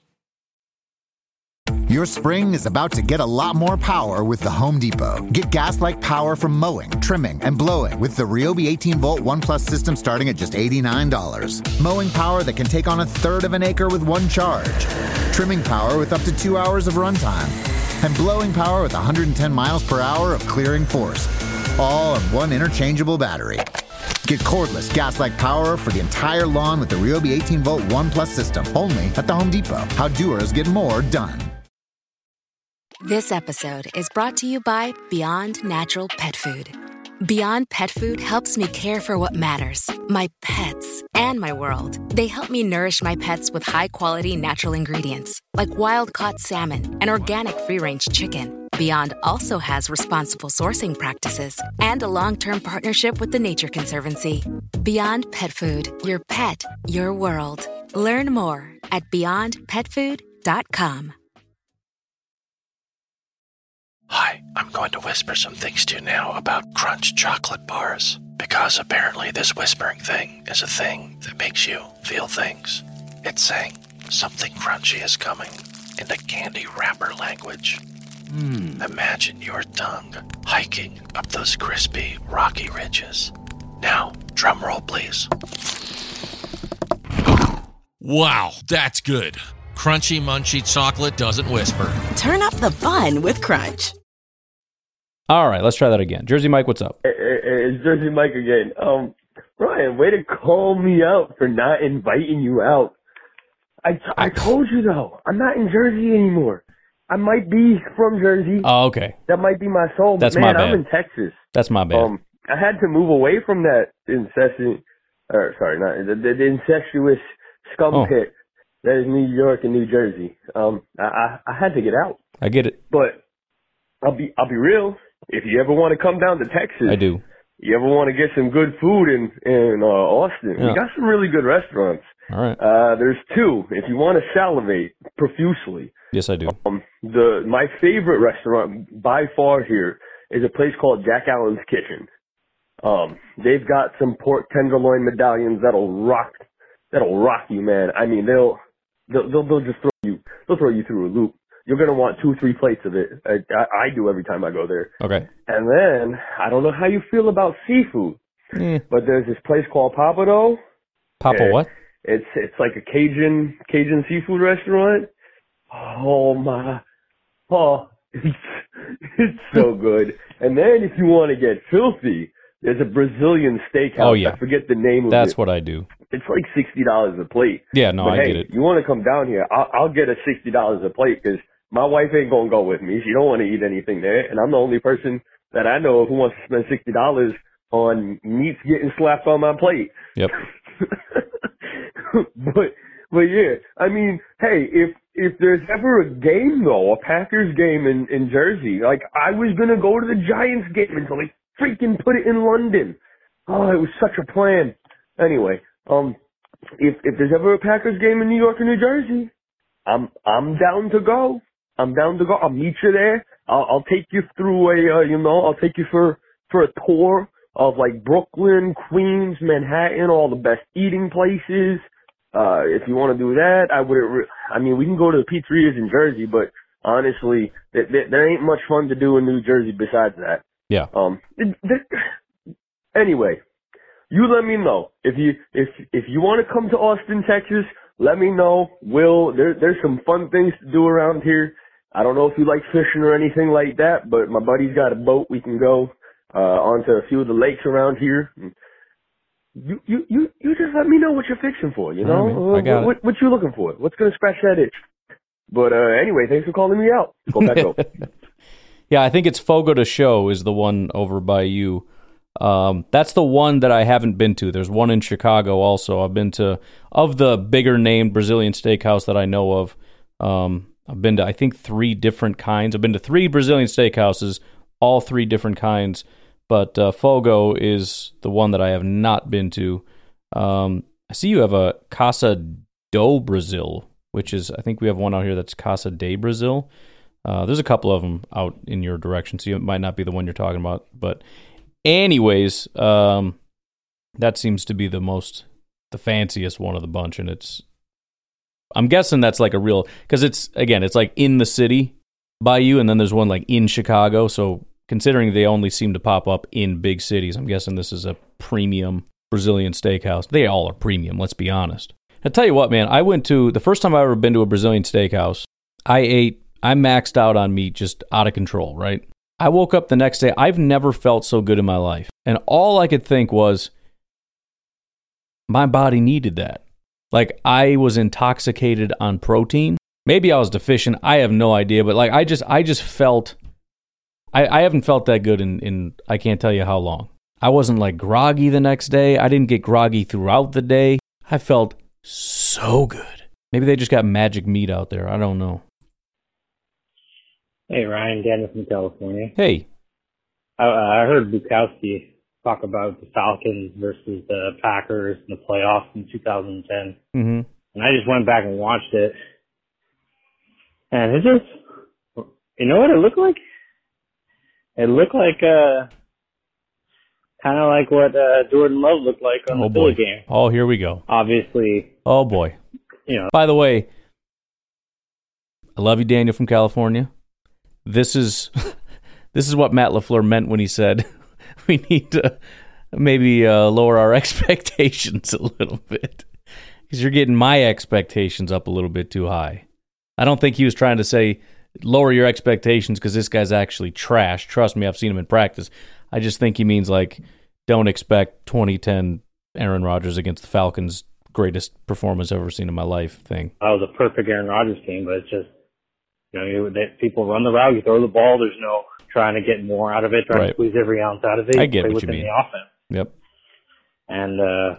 Your spring is about to get a lot more power with the Home Depot. Get gas-like power from mowing, trimming, and blowing with the Ryobi eighteen volt One Plus system starting at just eighty-nine dollars. Mowing power that can take on a third of an acre with one charge. Trimming power with up to two hours of runtime. And blowing power with one hundred ten miles per hour of clearing force. All on one interchangeable battery. Get cordless gas-like power for the entire lawn with the Ryobi eighteen volt One Plus system. Only at the Home Depot. How doers get more done. This episode is brought to you by Beyond Natural Pet Food. Beyond Pet Food helps me care for what matters, my pets, and my world. They help me nourish my pets with high-quality natural ingredients, like wild-caught salmon and organic free-range chicken. Beyond also has responsible sourcing practices and a long-term partnership with the Nature Conservancy. Beyond Pet Food, your pet, your world. Learn more at beyond pet food dot com. Hi, I'm going to whisper some things to you now about Crunch chocolate bars, because apparently this whispering thing is a thing that makes you feel things. It's saying something crunchy is coming in the candy wrapper language. Mm. Imagine your tongue hiking up those crispy, rocky ridges. Now, drum roll, please. Wow, that's good. Crunchy, munchy chocolate doesn't whisper. Turn up the fun with Crunch. All right, let's try that again. Jersey Mike, what's up? It's Jersey Mike again. Um, Ryan, way to call me out for not inviting you out. I, t- I told you, though, I'm not in Jersey anymore. I might be from Jersey. Oh, okay. That might be my soul. That's but man, my bad. I'm in Texas. That's my bad. Um, I had to move away from that incessant, or sorry, not the, the, the incestuous scum Oh. pit that is New York and New Jersey. Um, I, I I had to get out. I get it. But I'll be I'll be real. If you ever want to come down to Texas, I do. you ever want to get some good food in in uh, Austin? Yeah. We got some really good restaurants. All right. Uh, there's two. If you want to salivate profusely. Yes, I do. Um, the my favorite restaurant by far here is a place called Jack Allen's Kitchen. Um, they've got some pork tenderloin medallions that'll rock, that'll rock you, man. I mean, they'll, they'll, they'll, they'll just throw you, they'll throw you through a loop. You're gonna want two, three plates of it. I, I, I do every time I go there. Okay. And then, I don't know how you feel about seafood, Eh. but there's this place called Papado. Papa Eh, what? It's, it's like a Cajun, Cajun seafood restaurant. Oh my, oh, it's, it's so good. And then if you want to get filthy, there's a Brazilian steakhouse. Oh, yeah. I forget the name of it. That's what I do. It's like sixty dollars a plate. Yeah, no, but I hey, get it. you want to come down here, I'll, I'll get a sixty dollars a plate because my wife ain't going to go with me. She don't want to eat anything there. And I'm the only person that I know of who wants to spend sixty dollars on meats getting slapped on my plate. Yep. but, but yeah, I mean, hey, if, if there's ever a game though, a Packers game in, in Jersey, like I was going to go to the Giants game until they freaking put it in London. Oh, it was such a plan. Anyway, um, if, if there's ever a Packers game in New York or New Jersey, I'm, I'm down to go. I'm down to go. I'll meet you there. I'll, I'll take you through a, uh, you know, I'll take you for, for a tour of like Brooklyn, Queens, Manhattan, all the best eating places. Uh, if you want to do that, I would, re- I mean, we can go to the pizzerias in Jersey, but honestly, th- th- there ain't much fun to do in New Jersey besides that. Yeah. Um, th- th- anyway, you let me know. If you, if, if you want to come to Austin, Texas, let me know. Will, there, there's some fun things to do around here. I don't know if you like fishing or anything like that, but my buddy's got a boat. We can go, uh, onto a few of the lakes around here. You, you, you, you just let me know what you're fixing for, you know? I, mean, I got what, what, what you looking for? What's gonna scratch that itch? But, uh, anyway, thanks for calling me out. Go back up. Yeah, I think it's Fogo de Chão is the one over by you. Um, that's the one that I haven't been to. There's one in Chicago also. I've been to, of the bigger named Brazilian steakhouse that I know of, um, I've been to, I think, three different kinds. I've been to three Brazilian steakhouses, all three different kinds. But uh, Fogo is the one that I have not been to. Um, I see you have a Casa do Brasil, which is, I think we have one out here that's Casa de Brazil. Uh, there's a couple of them out in your direction, so it might not be the one you're talking about. But anyways, um, that seems to be the most, the fanciest one of the bunch, and it's, I'm guessing that's like a real, because it's, again, it's like in the city by you, and then there's one like in Chicago, so considering they only seem to pop up in big cities, I'm guessing this is a premium Brazilian steakhouse. They all are premium, let's be honest. I tell you what, man, I went to, the first time I ever been to a Brazilian steakhouse, I ate, I maxed out on meat just out of control, right? I woke up the next day, I've never felt so good in my life. And all I could think was, my body needed that. Like, I was intoxicated on protein. Maybe I was deficient, I have no idea, but like, I just, I just felt, I, I haven't felt that good in, in, I can't tell you how long. I wasn't like groggy the next day. I didn't get groggy throughout the day. I felt so good. Maybe they just got magic meat out there. I don't know. Hey, Ryan, Daniel from California. Hey. I, uh, I heard Bukowski talk about the Falcons versus the Packers in the playoffs in two thousand ten. Mm-hmm. And I just went back and watched it. And it just, you know what it looked like? It looked like, uh, kind of like what uh, Jordan Love looked like on oh the boy. Philly game. Oh, here we go. Obviously. Oh, boy. You know. By the way, I love you, Daniel from California. This is this is what Matt LaFleur meant when he said we need to maybe uh, lower our expectations a little bit, because you're getting my expectations up a little bit too high. I don't think he was trying to say lower your expectations because this guy's actually trash. Trust me, I've seen him in practice. I just think he means like don't expect twenty ten Aaron Rodgers against the Falcons' greatest performance I've ever seen in my life thing. That was a perfect Aaron Rodgers game, but it's just, you know, you, they, people run the route, you throw the ball, there's no trying to get more out of it, trying Right. to squeeze every ounce out of it. I get play what you within mean. the offense. Yep. And uh,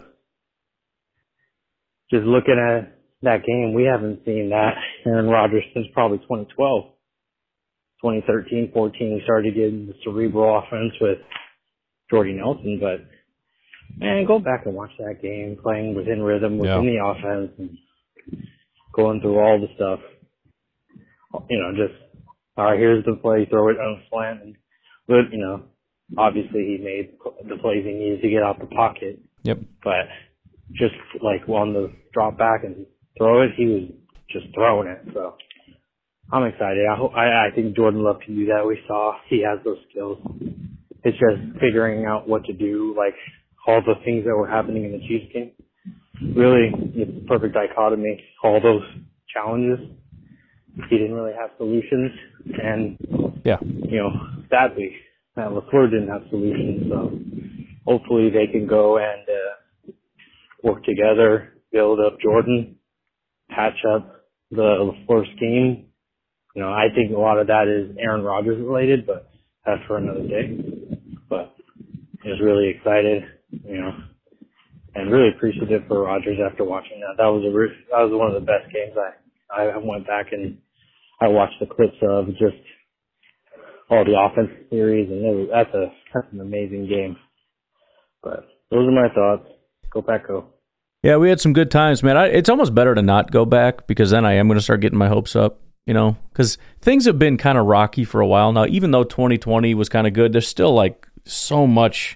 just looking at that game, we haven't seen that Aaron Rodgers since probably twenty twelve. twenty thirteen, fourteen, we started getting the cerebral offense with Jordy Nelson, but man, go back and watch that game, playing within rhythm, within Yeah. the offense, and going through all the stuff. You know, just, all right, here's the play, throw it on a slant. And, but, you know, obviously he made the plays he needed to get out the pocket. Yep. But just like on the drop back and throw it, he was just throwing it. So I'm excited. I hope, I, I think Jordan Love can do that. We saw he has those skills. It's just figuring out what to do, like all the things that were happening in the Chiefs game. Really, it's a perfect dichotomy. All those challenges, he didn't really have solutions, and yeah, you know, sadly, Matt LaFleur didn't have solutions. So hopefully they can go and uh, work together, build up Jordan, patch up the LaFleur scheme. You know, I think a lot of that is Aaron Rodgers related, but that's for another day. But I was really excited, you know, and really appreciative for Rodgers after watching that. That was a re- that was one of the best games. I I went back and I watched the clips of just all the offensive series, and it was, that's a that's an amazing game. But those are my thoughts. Go Pack Go. Yeah, we had some good times, man. I, it's almost better to not go back because then I am going to start getting my hopes up. You know, because things have been kind of rocky for a while now. Even though twenty twenty was kind of good, there's still like so much,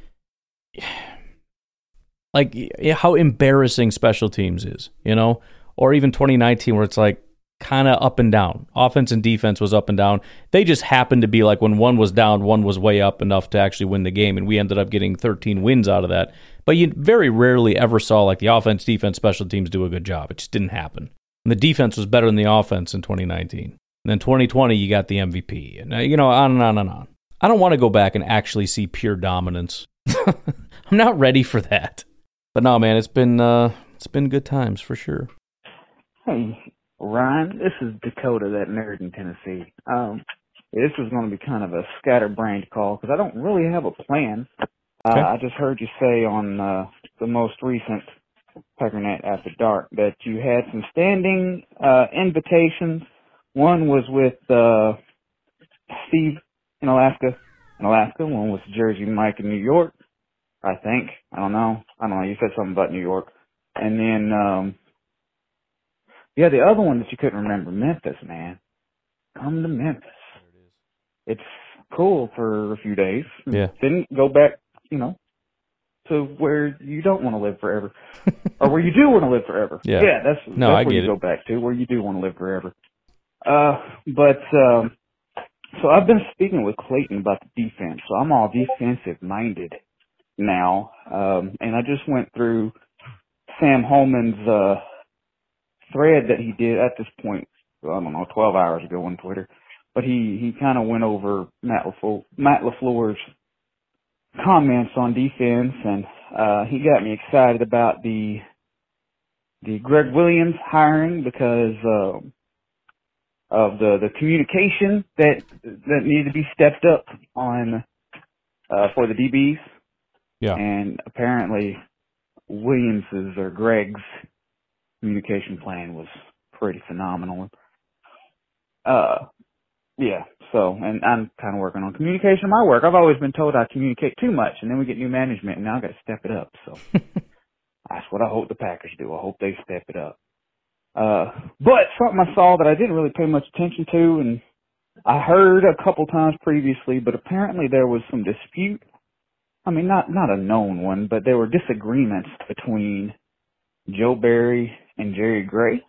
like how embarrassing special teams is, you know, or even twenty nineteen where it's like kind of up and down. Offense and defense was up and down. They just happened to be like when one was down, one was way up enough to actually win the game, and we ended up getting thirteen wins out of that. But you very rarely ever saw like the offense, defense, special teams do a good job. It just didn't happen. And the defense was better than the offense in twenty nineteen. And then twenty twenty, you got the M V P. And, uh, you know, on and on and on. I don't want to go back and actually see pure dominance. I'm not ready for that. But no, man, it's been uh, it's been good times for sure. Hey, Ryan, this is Dakota, that nerd in Tennessee. Um, this is going to be kind of a scatterbrained call because I don't really have a plan. Okay. Uh, I just heard you say on uh, the most recent Packernet After Dark that you had some standing uh, invitations. One was with uh, Steve in Alaska, in Alaska. One was Jersey Mike in New York, I think. I don't know. I don't know. You said something about New York. And then, um, yeah, the other one that you couldn't remember, Memphis, man. Come to Memphis. It's cool for a few days. Yeah. Then go back, you know, to where you don't want to live forever. Or where you do want to live forever. Yeah. Yeah, that's, No, that's I where get you it. go back to, where you do want to live forever. Uh, but, um, so I've been speaking with Clayton about the defense, so I'm all defensive minded now. Um, and I just went through Sam Holman's, uh, thread that he did at this point, I don't know, twelve hours ago on Twitter. But he, he kind of went over Matt LaFleur, Matt LaFleur's comments on defense, and uh, he got me excited about the the Greg Williams hiring because uh, of the, the communication that that needed to be stepped up on uh, for the D Bs. Yeah. And apparently Williams's or Greg's communication plan was pretty phenomenal. Uh, yeah, so, and I'm kind of working on communication in my work. I've always been told I communicate too much, and then we get new management, and now I've got to step it up. So that's what I hope the Packers do. I hope they step it up. Uh, but something I saw that I didn't really pay much attention to, and I heard a couple times previously, but apparently there was some dispute. I mean, not, not a known one, but there were disagreements between Joe Barry and Jerry Gray.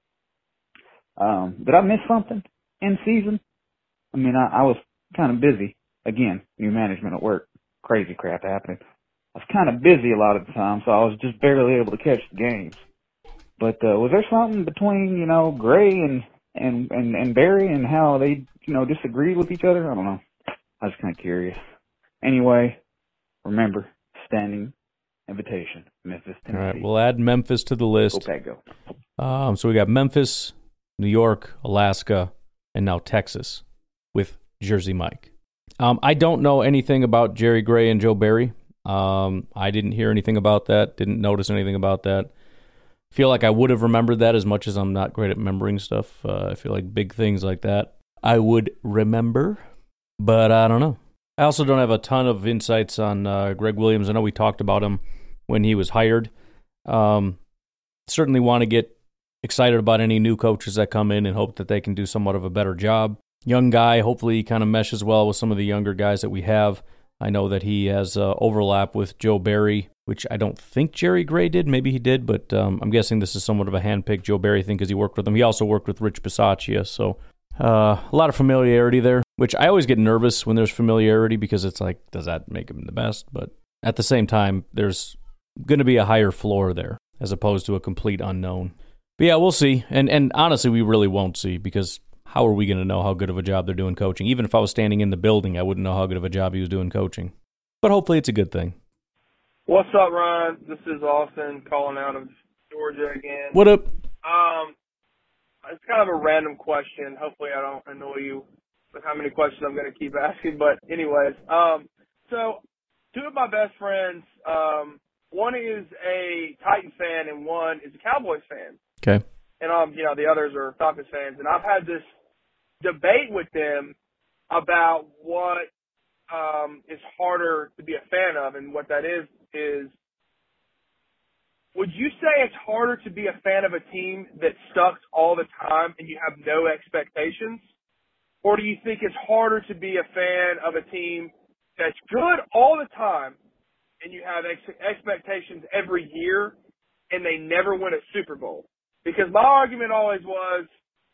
Um, did I miss something in season? I mean, I, I was kind of busy. Again, new management at work, crazy crap happening. I was kind of busy a lot of the time, so I was just barely able to catch the games. But uh, was there something between, you know, Gray and, and, and, and Barry and how they, you know, disagreed with each other? I don't know. I was kind of curious. Anyway, remember, standing invitation, Memphis, All Tennessee. right, we'll add Memphis to the list. Go Pack Go. Um, so we got Memphis, New York, Alaska, and now Texas with Jersey Mike. Um, I don't know anything about Jerry Gray and Joe Barry. Um, I didn't hear anything about that, didn't notice anything about that. Feel like I would have remembered that as much as I'm not great at remembering stuff. Uh, I feel like big things like that I would remember, but I don't know. I also don't have a ton of insights on uh, Greg Williams. I know we talked about him when he was hired. Um, certainly want to get excited about any new coaches that come in and hope that they can do somewhat of a better job. Young guy, hopefully he kind of meshes well with some of the younger guys that we have. I know that he has uh, overlap with Joe Barry, which I don't think Jerry Gray did. Maybe he did, but um, I'm guessing this is somewhat of a handpicked Joe Barry thing because he worked with him. He also worked with Rich Bisaccia, so uh, a lot of familiarity there, which I always get nervous when there's familiarity because it's like, does that make him the best? But at the same time, there's going to be a higher floor there as opposed to a complete unknown. But yeah, we'll see. And and honestly, we really won't see because how are we going to know how good of a job they're doing coaching? Even if I was standing in the building, I wouldn't know how good of a job he was doing coaching. But hopefully it's a good thing. What's up, Ryan? This is Austin calling out of Georgia again. What up? Um, it's kind of a random question. Hopefully I don't annoy you with how many questions I'm going to keep asking. But anyways, um, so two of my best friends, um, one is a Titan fan and one is a Cowboys fan. Okay. And, um, you know, the others are Falcons fans. And I've had this debate with them about what um, is harder to be a fan of. And what that is, is would you say it's harder to be a fan of a team that sucks all the time and you have no expectations? Or do you think it's harder to be a fan of a team that's good all the time and you have ex- expectations every year and they never win a Super Bowl? Because my argument always was,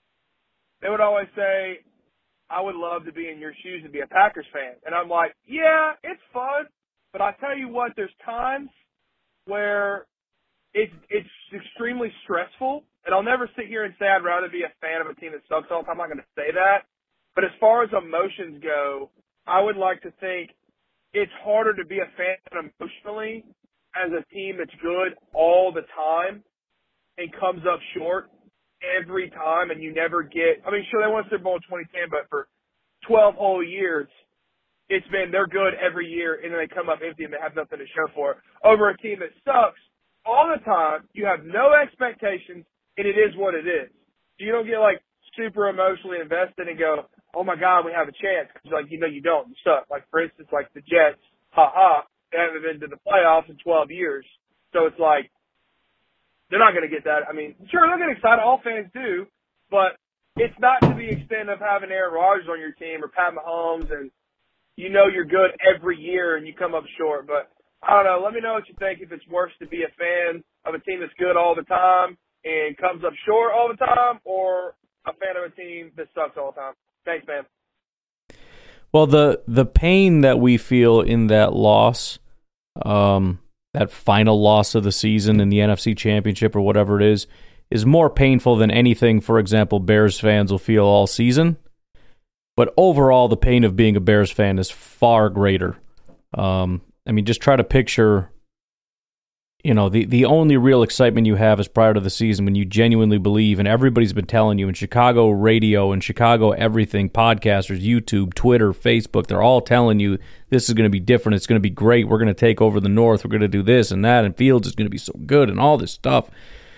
they would always say, I would love to be in your shoes and be a Packers fan. And I'm like, yeah, it's fun. But I tell you what, there's times where it's, it's extremely stressful. And I'll never sit here and say I'd rather be a fan of a team that sucks all the time. I'm not going to say that. But as far as emotions go, I would like to think it's harder to be a fan emotionally as a team that's good all the time and comes up short every time and you never get, I mean, sure, they won Super Bowl in twenty ten, but for twelve whole years, it's been they're good every year and then they come up empty and they have nothing to show for it. Over a team that sucks all the time, you have no expectations and it is what it is. You don't get like super emotionally invested and go, oh my God, we have a chance. Cause like, you know, you don't, you suck. Like for instance, like the Jets, ha ha, they haven't been to the playoffs in twelve years. So it's like, they're not going to get that. I mean, sure, they'll get excited. All fans do. But it's not to the extent of having Aaron Rodgers on your team or Pat Mahomes and you know you're good every year and you come up short. But I don't know. Let me know what you think, if it's worse to be a fan of a team that's good all the time and comes up short all the time or a fan of a team that sucks all the time. Thanks, man. Well, the, the pain that we feel in that loss, um, that final loss of the season in the N F C Championship or whatever it is, is more painful than anything, for example, Bears fans will feel all season. But overall, the pain of being a Bears fan is far greater. Um, I mean, just try to picture, you know, the, the only real excitement you have is prior to the season when you genuinely believe, and everybody's been telling you in Chicago radio and Chicago everything, podcasters, YouTube, Twitter, Facebook, they're all telling you this is going to be different, it's going to be great, we're going to take over the North, we're going to do this and that, and Fields is going to be so good and all this stuff.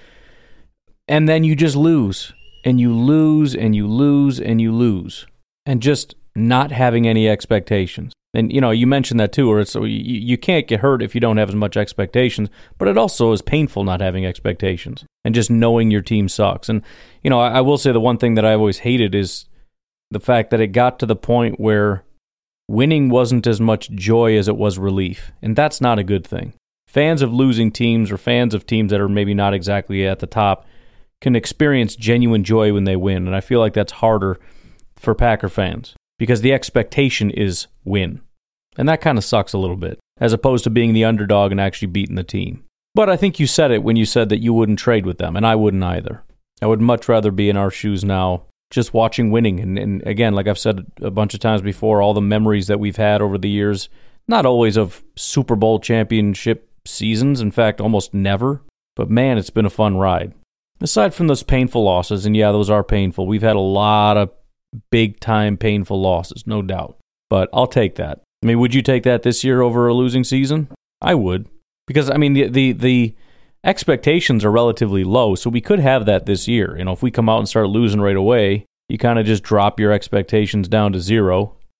And then you just lose, and you lose, and you lose, and you lose. And just not having any expectations. And, you know, you mentioned that too, or it's, you, you can't get hurt if you don't have as much expectations, but it also is painful not having expectations and just knowing your team sucks. And, you know, I, I will say the one thing that I always hated is the fact that it got to the point where winning wasn't as much joy as it was relief. And that's not a good thing. Fans of losing teams or fans of teams that are maybe not exactly at the top can experience genuine joy when they win. And I feel like that's harder for Packer fans because the expectation is win. And that kind of sucks a little bit, as opposed to being the underdog and actually beating the team. But I think you said it when you said that you wouldn't trade with them, and I wouldn't either. I would much rather be in our shoes now, just watching winning. And, and again, like I've said a bunch of times before, all the memories that we've had over the years, not always of Super Bowl championship seasons, in fact, almost never. But man, it's been a fun ride. Aside from those painful losses, and yeah, those are painful, we've had a lot of big-time painful losses, no doubt. But I'll take that. I mean, would you take that this year over a losing season? I would. Because, I mean, the, the the expectations are relatively low, so we could have that this year. You know, if we come out and start losing right away, you kind of just drop your expectations down to zero,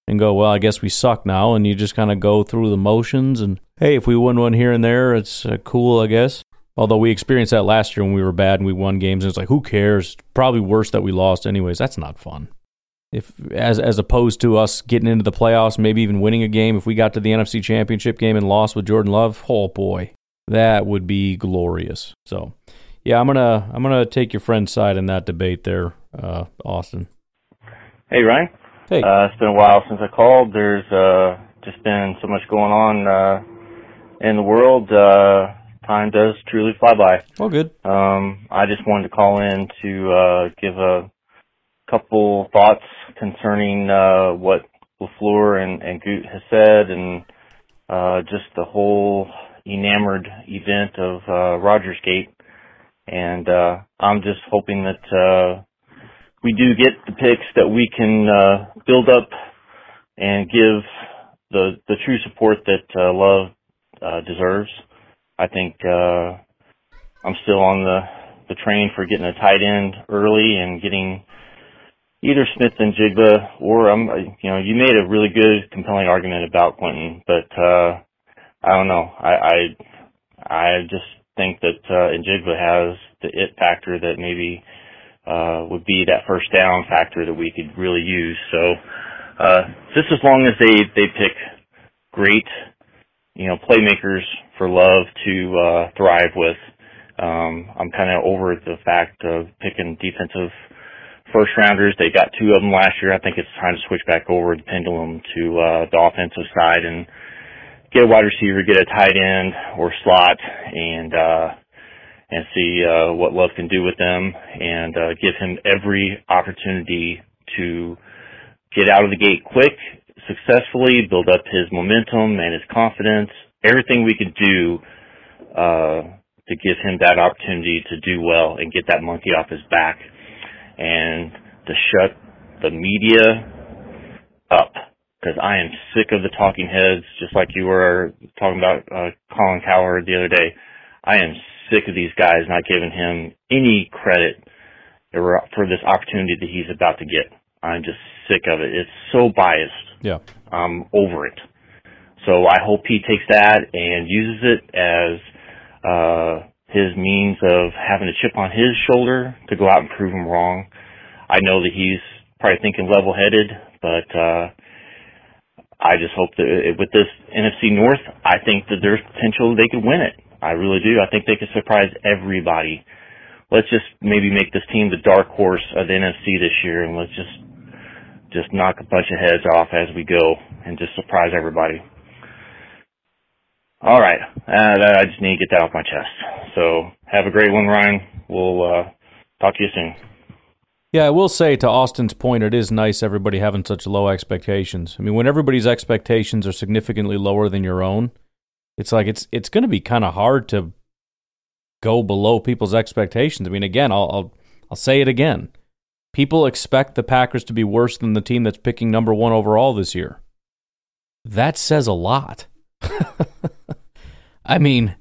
and go, well, I guess we suck now, and you just kind of go through the motions, and hey, if we win one here and there, it's uh, cool, I guess. Although we experienced that last year when we were bad and we won games, and it's like, who cares? Probably worse that we lost anyways. That's not fun. If as as opposed to us getting into the playoffs, maybe even winning a game, if we got to the N F C Championship game and lost with Jordan Love, oh boy, that would be glorious. So, yeah, I'm gonna I'm gonna take your friend's side in that debate there, uh, Austin. Hey, Ryan. Hey. Uh, it's been a while since I called. There's uh, just been so much going on uh, in the world. Uh, time does truly fly by. Oh, good. Um, I just wanted to call in to uh, give a couple thoughts concerning uh, what LaFleur and, and Goot has said, and uh, just the whole enamored event of uh, Rogers Gate. And uh, I'm just hoping that uh, we do get the picks that we can uh, build up and give the the true support that uh, Love uh, deserves. I think uh, I'm still on the, the train for getting a tight end early and getting either Smith and Jigba, or I'm, you know, you made a really good, compelling argument about Quentin, but uh, I don't know. I, I I just think that uh, Njigba has the it factor that maybe uh, would be that first down factor that we could really use. So uh, just as long as they they pick great, you know, playmakers for Love to uh, thrive with, um, I'm kind of over the fact of picking defensive first rounders. They got two of them last year. I think it's time to switch back over the pendulum to uh, the offensive side and get a wide receiver, get a tight end or slot, and uh, and see uh, what Love can do with them, and uh, give him every opportunity to get out of the gate quick, successfully, build up his momentum and his confidence, everything we could do uh, to give him that opportunity to do well and get that monkey off his back, and to shut the media up, because I am sick of the talking heads, just like you were talking about uh, Colin Cowherd the other day. I am sick of these guys not giving him any credit for this opportunity that he's about to get. I'm just sick of it. It's so biased. Yeah. I'm over it. So I hope he takes that and uses it as uh, his means of having a chip on his shoulder to go out and prove him wrong. I know that he's probably thinking level-headed, but uh, I just hope that with this N F C North, I think that there's potential they could win it. I really do. I think they could surprise everybody. Let's just maybe make this team the dark horse of the N F C this year, and let's just just knock a bunch of heads off as we go and just surprise everybody. All right. Uh, I just need to get that off my chest. So have a great one, Ryan. We'll uh, talk to you soon. Yeah, I will say, to Austin's point, it is nice everybody having such low expectations. I mean, when everybody's expectations are significantly lower than your own, it's like it's it's going to be kind of hard to go below people's expectations. I mean, again, I'll, I'll I'll say it again. People expect the Packers to be worse than the team that's picking number one overall this year. That says a lot. I mean,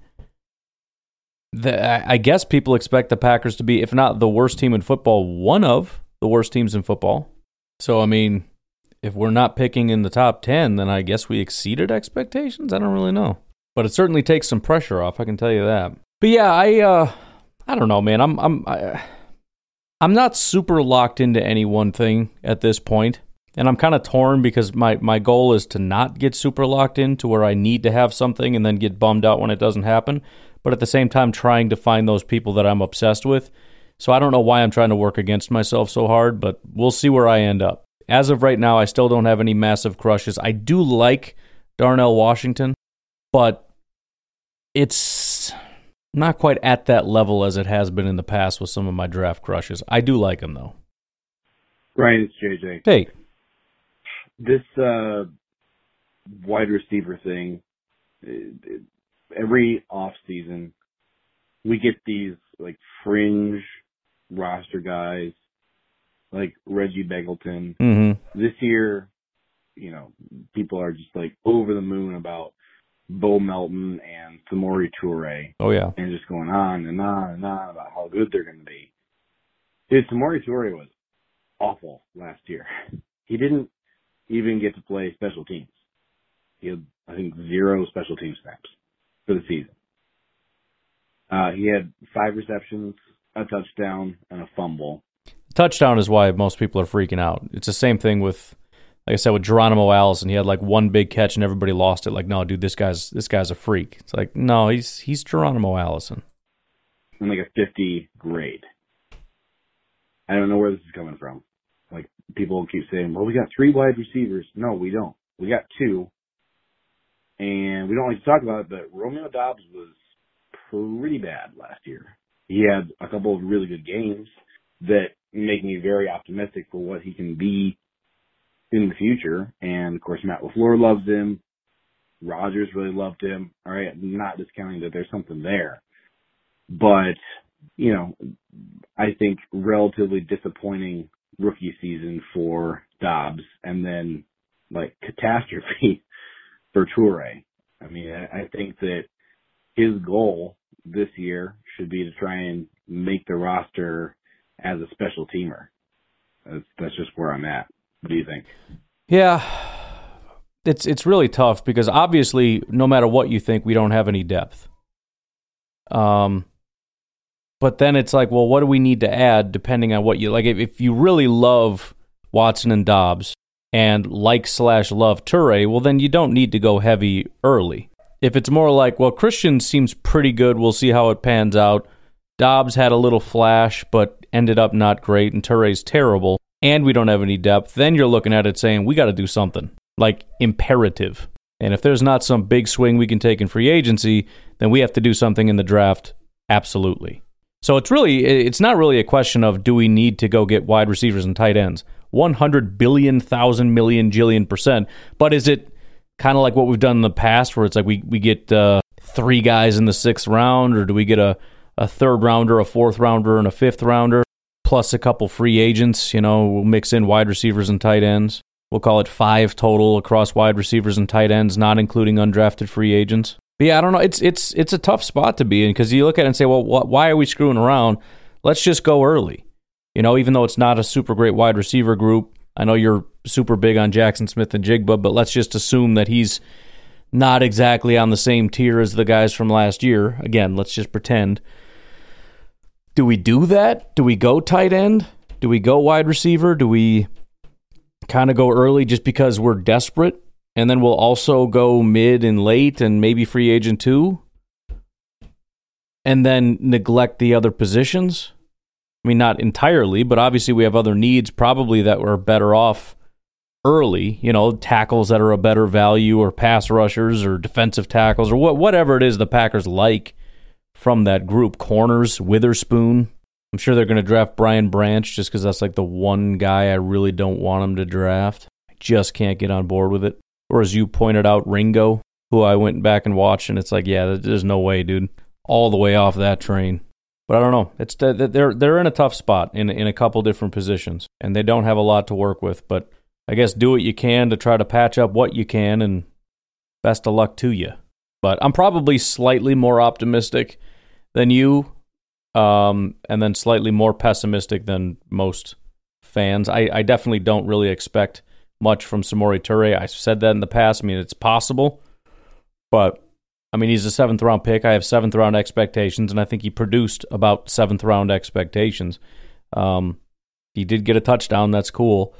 the, I guess people expect the Packers to be, if not the worst team in football, one of the worst teams in football. So, I mean, if we're not picking in the top ten, then I guess we exceeded expectations? I don't really know. But it certainly takes some pressure off, I can tell you that. But yeah, I uh, I don't know, man. I'm I'm I, I'm not super locked into any one thing at this point. And I'm kind of torn because my, my goal is to not get super locked in to where I need to have something and then get bummed out when it doesn't happen. But at the same time, trying to find those people that I'm obsessed with. So I don't know why I'm trying to work against myself so hard, but we'll see where I end up. As of right now, I still don't have any massive crushes. I do like Darnell Washington, but it's not quite at that level as it has been in the past with some of my draft crushes. I do like him, though. Ryan, it's J J. Hey. This uh, wide receiver thing, it, it, every off season, we get these like fringe roster guys like Reggie Begelton. Mm-hmm. This year, you know, people are just like over the moon about Bo Melton and Samori Toure. Oh, yeah. And just going on and on and on about how good they're going to be. Dude, Samori Toure was awful last year. He didn't even get to play special teams. He had, I think, zero special team snaps for the season. Uh, he had five receptions, a touchdown, and a fumble. Touchdown is why most people are freaking out. It's the same thing with, like I said, with Geronimo Allison. He had like one big catch and everybody lost it. Like, no, dude, this guy's this guy's a freak. It's like, no, he's he's Geronimo Allison. And like a fifty grade. I don't know where this is coming from. Like, people keep saying, well, we got three wide receivers. No, we don't. We got two. And we don't like to talk about it, but Romeo Doubs was pretty bad last year. He had a couple of really good games that make me very optimistic for what he can be in the future. And, of course, Matt LaFleur loves him. Rodgers really loved him. All right, not discounting that there's something there. But, you know, I think relatively disappointing rookie season for Doubs, and then, like, catastrophe for Toure. I mean, I, I think that his goal this year should be to try and make the roster as a special teamer. That's, that's just where I'm at. What do you think? Yeah, it's it's really tough because obviously, no matter what you think, we don't have any depth. Um, but then it's like, well, what do we need to add depending on what you like? If, if you really love Watson and Doubs and like slash love Toure, well, then you don't need to go heavy early. If it's more like, well, Christian seems pretty good, we'll see how it pans out. Doubs had a little flash, but ended up not great, and Toure's terrible, and we don't have any depth, then you're looking at it saying, we got to do something, like imperative. And if there's not some big swing we can take in free agency, then we have to do something in the draft, absolutely. So it's really, it's not really a question of do we need to go get wide receivers and tight ends. one hundred billion, thousand, million, jillion percent. But is it kind of like what we've done in the past where it's like we, we get uh, three guys in the sixth round, or do we get a, a third rounder, a fourth rounder, and a fifth rounder, plus a couple free agents? You know, we'll mix in wide receivers and tight ends. We'll call it five total across wide receivers and tight ends, not including undrafted free agents. But yeah, I don't know. It's it's it's a tough spot to be in because you look at it and say, well, wh- why are we screwing around? Let's just go early. You know, even though it's not a super great wide receiver group, I know you're super big on Jackson Smith and Jigba, but let's just assume that he's not exactly on the same tier as the guys from last year. Again, let's just pretend. Do we do that? Do we go tight end? Do we go wide receiver? Do we kind of go early just because we're desperate? And then we'll also go mid and late and maybe free agent too? And then neglect the other positions? I mean, not entirely, but obviously we have other needs probably that we're better off early. You know, tackles that are a better value, or pass rushers, or defensive tackles, or what, whatever it is the Packers like from that group. Corners, Witherspoon. I'm sure they're going to draft Brian Branch just because that's like the one guy I really don't want them to draft. I just can't get on board with it. Or as you pointed out, Ringo, who I went back and watched, and it's like, yeah, there's no way, dude. All the way off that train. But I don't know. It's they're they're in a tough spot in in a couple different positions, and they don't have a lot to work with. But I guess do what you can to try to patch up what you can, and best of luck to you. But I'm probably slightly more optimistic than you, um, and then slightly more pessimistic than most fans. I, I definitely don't really expect much from Samori Toure. I've said that in the past. I mean, it's possible, but I mean, he's a seventh round pick. I have seventh round expectations, and I think he produced about seventh round expectations. Um, he did get a touchdown. That's cool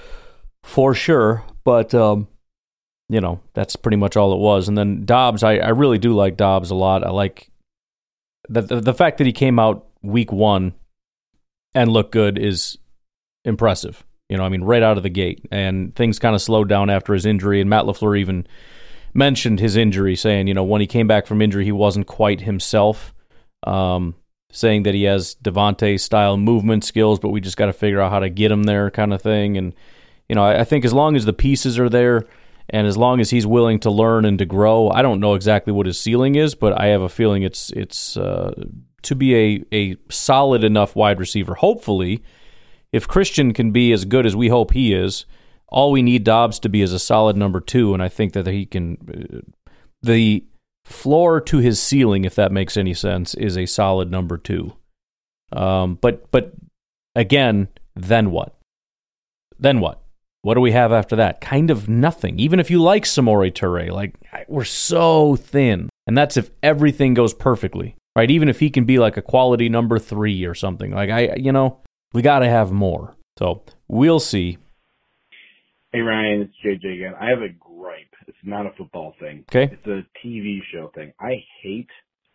for sure. But, um, you know, that's pretty much all it was. And then Doubs, I, I really do like Doubs a lot. I like the, the the fact that he came out week one and looked good is impressive. You know, I mean, right out of the gate. And things kind of slowed down after his injury. And Matt LaFleur even mentioned his injury, saying, you know, when he came back from injury, he wasn't quite himself, um, saying that he has Devontae-style movement skills, but we just got to figure out how to get him there kind of thing. And, you know, I, I think as long as the pieces are there and as long as he's willing to learn and to grow, I don't know exactly what his ceiling is, but I have a feeling it's it's uh, to be a, a solid enough wide receiver. Hopefully, if Christian can be as good as we hope he is, all we need Doubs to be is a solid number two, and I think that he can. Uh, the floor to his ceiling, if that makes any sense, is a solid number two. Um, but but again, then what? Then what? what do we have after that? Kind of nothing. Even if you like Samori Toure, like, we're so thin. And that's if everything goes perfectly, right? Even if he can be like a quality number three or something. Like, I, you know, we got to have more. So we'll see. Hey, Ryan, it's J J again. I have a gripe. It's not a football thing. Okay. It's a T V show thing. I hate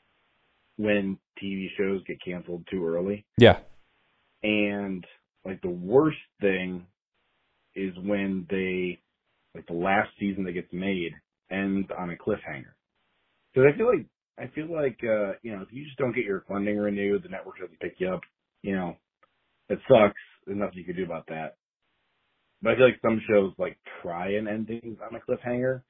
when T V shows get canceled too early. Yeah. And, like, the worst thing is when they, like, the last season that gets made ends on a cliffhanger. Because I feel like, I feel like, uh, you know, if you just don't get your funding renewed, the network doesn't pick you up, you know, it sucks. There's nothing you can do about that. But I feel like some shows, like, try and end things on a cliffhanger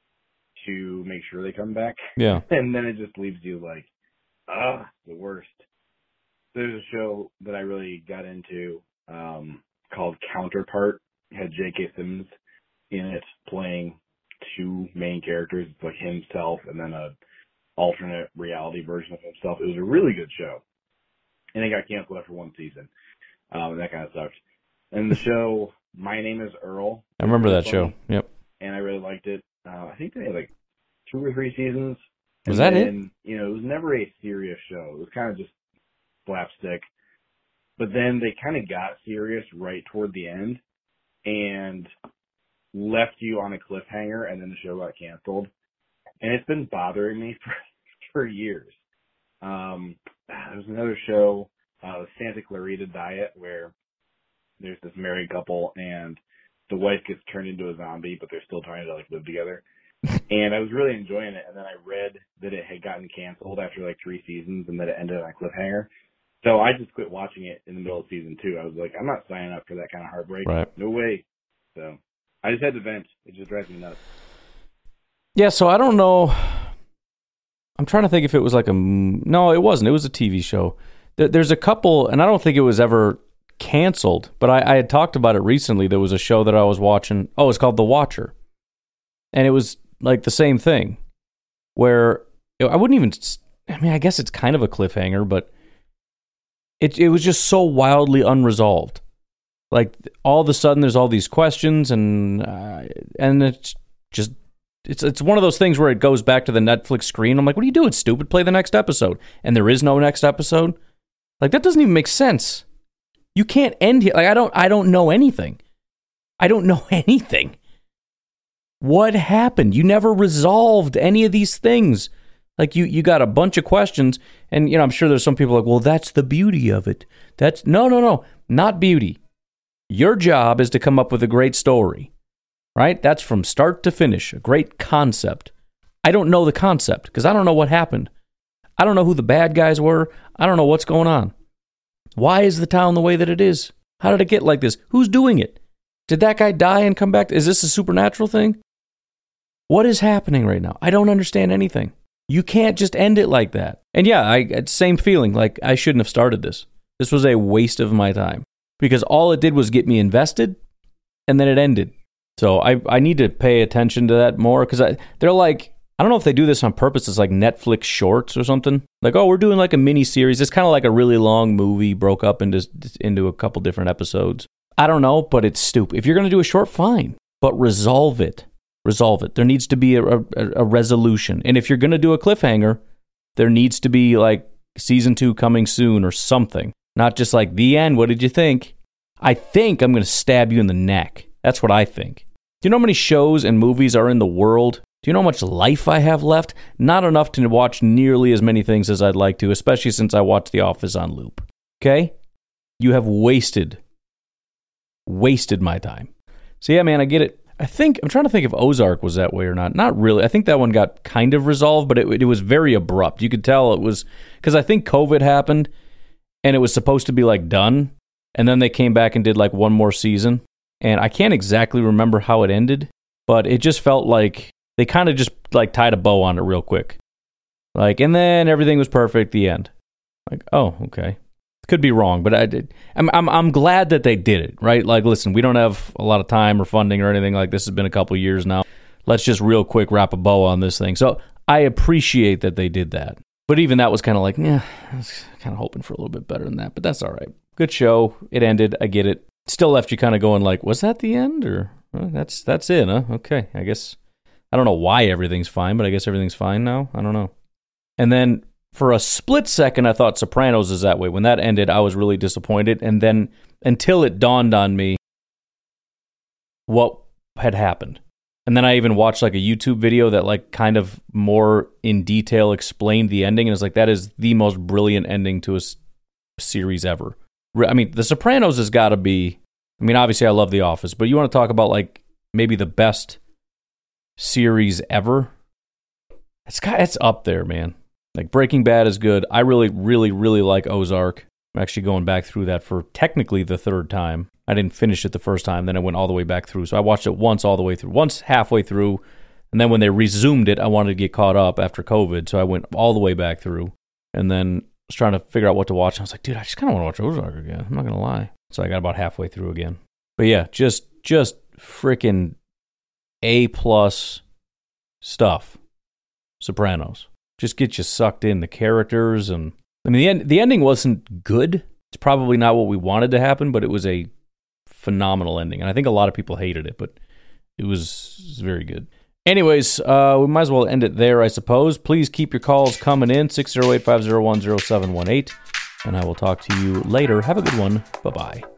to make sure they come back. Yeah. And then it just leaves you like, ah, the worst. There's a show that I really got into um, called Counterpart. It had J K. Simmons in it playing two main characters. It's like himself and then a alternate reality version of himself. It was a really good show. And it got canceled after one season. Um, and that kind of sucked. And the show, My Name is Earl. I remember that funny, show. Yep. And I really liked it. Uh, I think they had like two or three seasons. Was and that then, it? You know, it was never a serious show. It was kind of just slapstick. But then they kind of got serious right toward the end and left you on a cliffhanger, and then the show got canceled. And it's been bothering me for, for years. Um, there was another show, uh, the Santa Clarita Diet, where there's this married couple and the wife gets turned into a zombie, but they're still trying to like live together. And I was really enjoying it. And then I read that it had gotten canceled after like three seasons and that it ended on a cliffhanger. So I just quit watching it in the middle of season two. I was like, I'm not signing up for that kind of heartbreak. Right. No way. So I just had to vent. It just drives me nuts. Yeah, so I don't know. I'm trying to think if it was like a... No, it wasn't. It was a T V show. There's a couple, and I don't think it was ever canceled, but I, I had talked about it recently. There was a show that I was watching. Oh, it's called The Watcher. And it was like the same thing, where I wouldn't even... I mean, I guess it's kind of a cliffhanger, but it it was just so wildly unresolved. Like, all of a sudden, there's all these questions, and uh, and it's just... It's it's one of those things where it goes back to the Netflix screen. I'm like, what are you doing, stupid? Play the next episode. And there is no next episode. Like, that doesn't even make sense. You can't end here. Like, I don't I don't know anything. I don't know anything. What happened? You never resolved any of these things. Like, you, you got a bunch of questions, and, you know, I'm sure there's some people like, well, that's the beauty of it. That's no, no, no, not beauty. Your job is to come up with a great story. Right? That's from start to finish. A great concept. I don't know the concept because I don't know what happened. I don't know who the bad guys were. I don't know what's going on. Why is the town the way that it is? How did it get like this? Who's doing it? Did that guy die and come back? Is this a supernatural thing? What is happening right now? I don't understand anything. You can't just end it like that. And yeah, I same feeling. Like, I shouldn't have started this. This was a waste of my time because all it did was get me invested, and then it ended. So I, I need to pay attention to that more because they're like, I don't know if they do this on purpose. It's like Netflix shorts or something. Like, oh, we're doing like a mini series. It's kind of like a really long movie broke up into into a couple different episodes. I don't know, but it's stupid. If you're going to do a short, fine, but resolve it. Resolve it. There needs to be a, a, a resolution. And if you're going to do a cliffhanger, there needs to be like season two coming soon or something. Not just like the end. What did you think? I think I'm going to stab you in the neck. That's what I think. Do you know how many shows and movies are in the world? Do you know how much life I have left? Not enough to watch nearly as many things as I'd like to, especially since I watch The Office on loop. Okay? You have wasted, wasted my time. So yeah, man, I get it. I think, I'm trying to think if Ozark was that way or not. Not really. I think that one got kind of resolved, but it, it was very abrupt. You could tell it was, because I think COVID happened, and it was supposed to be like done, and then they came back and did like one more season. And I can't exactly remember how it ended, but it just felt like they kind of just like tied a bow on it real quick. Like, and then everything was perfect, the end. Like, oh, okay. Could be wrong, but I did. I'm, I'm, I'm glad that they did it, right? Like, listen, we don't have a lot of time or funding or anything like this. Has been a couple years now. Let's just real quick wrap a bow on this thing. So I appreciate that they did that. But even that was kind of like, yeah, I was kind of hoping for a little bit better than that, but that's all right. Good show. It ended. I get it. still left you kind of going like, was that the end? Or well, that's that's it, huh? Okay, I guess. I don't know why everything's fine, but I guess everything's fine now. I don't know. And then for a split second, I thought Sopranos is that way. When that ended, I was really disappointed. And then until it dawned on me what had happened. And then I even watched like a YouTube video that like kind of more in detail explained the ending. And it's like, that is the most brilliant ending to a s- series ever. I mean, The Sopranos has got to be, I mean, obviously I love The Office, but you want to talk about like maybe the best series ever? It's got, it's up there, man. Like Breaking Bad is good. I really, really, really like Ozark. I'm actually going back through that for technically the third time. I didn't finish it the first time, then I went all the way back through. So I watched it once all the way through, once halfway through, and then when they resumed it, I wanted to get caught up after COVID, so I went all the way back through, and then was trying to figure out what to watch. And I was like, dude, I just kind of want to watch Ozark again. I'm not going to lie. So I got about halfway through again. But yeah, just just freaking A-plus stuff. Sopranos. Just get you sucked in the characters. And I mean, the, end, the ending wasn't good. It's probably not what we wanted to happen, but it was a phenomenal ending. And I think a lot of people hated it, but it was, it was very good. Anyways, uh, we might as well end it there, I suppose. Please keep your calls coming in, six oh eight, five oh one, oh seven one eight. And I will talk to you later. Have a good one. Bye-bye.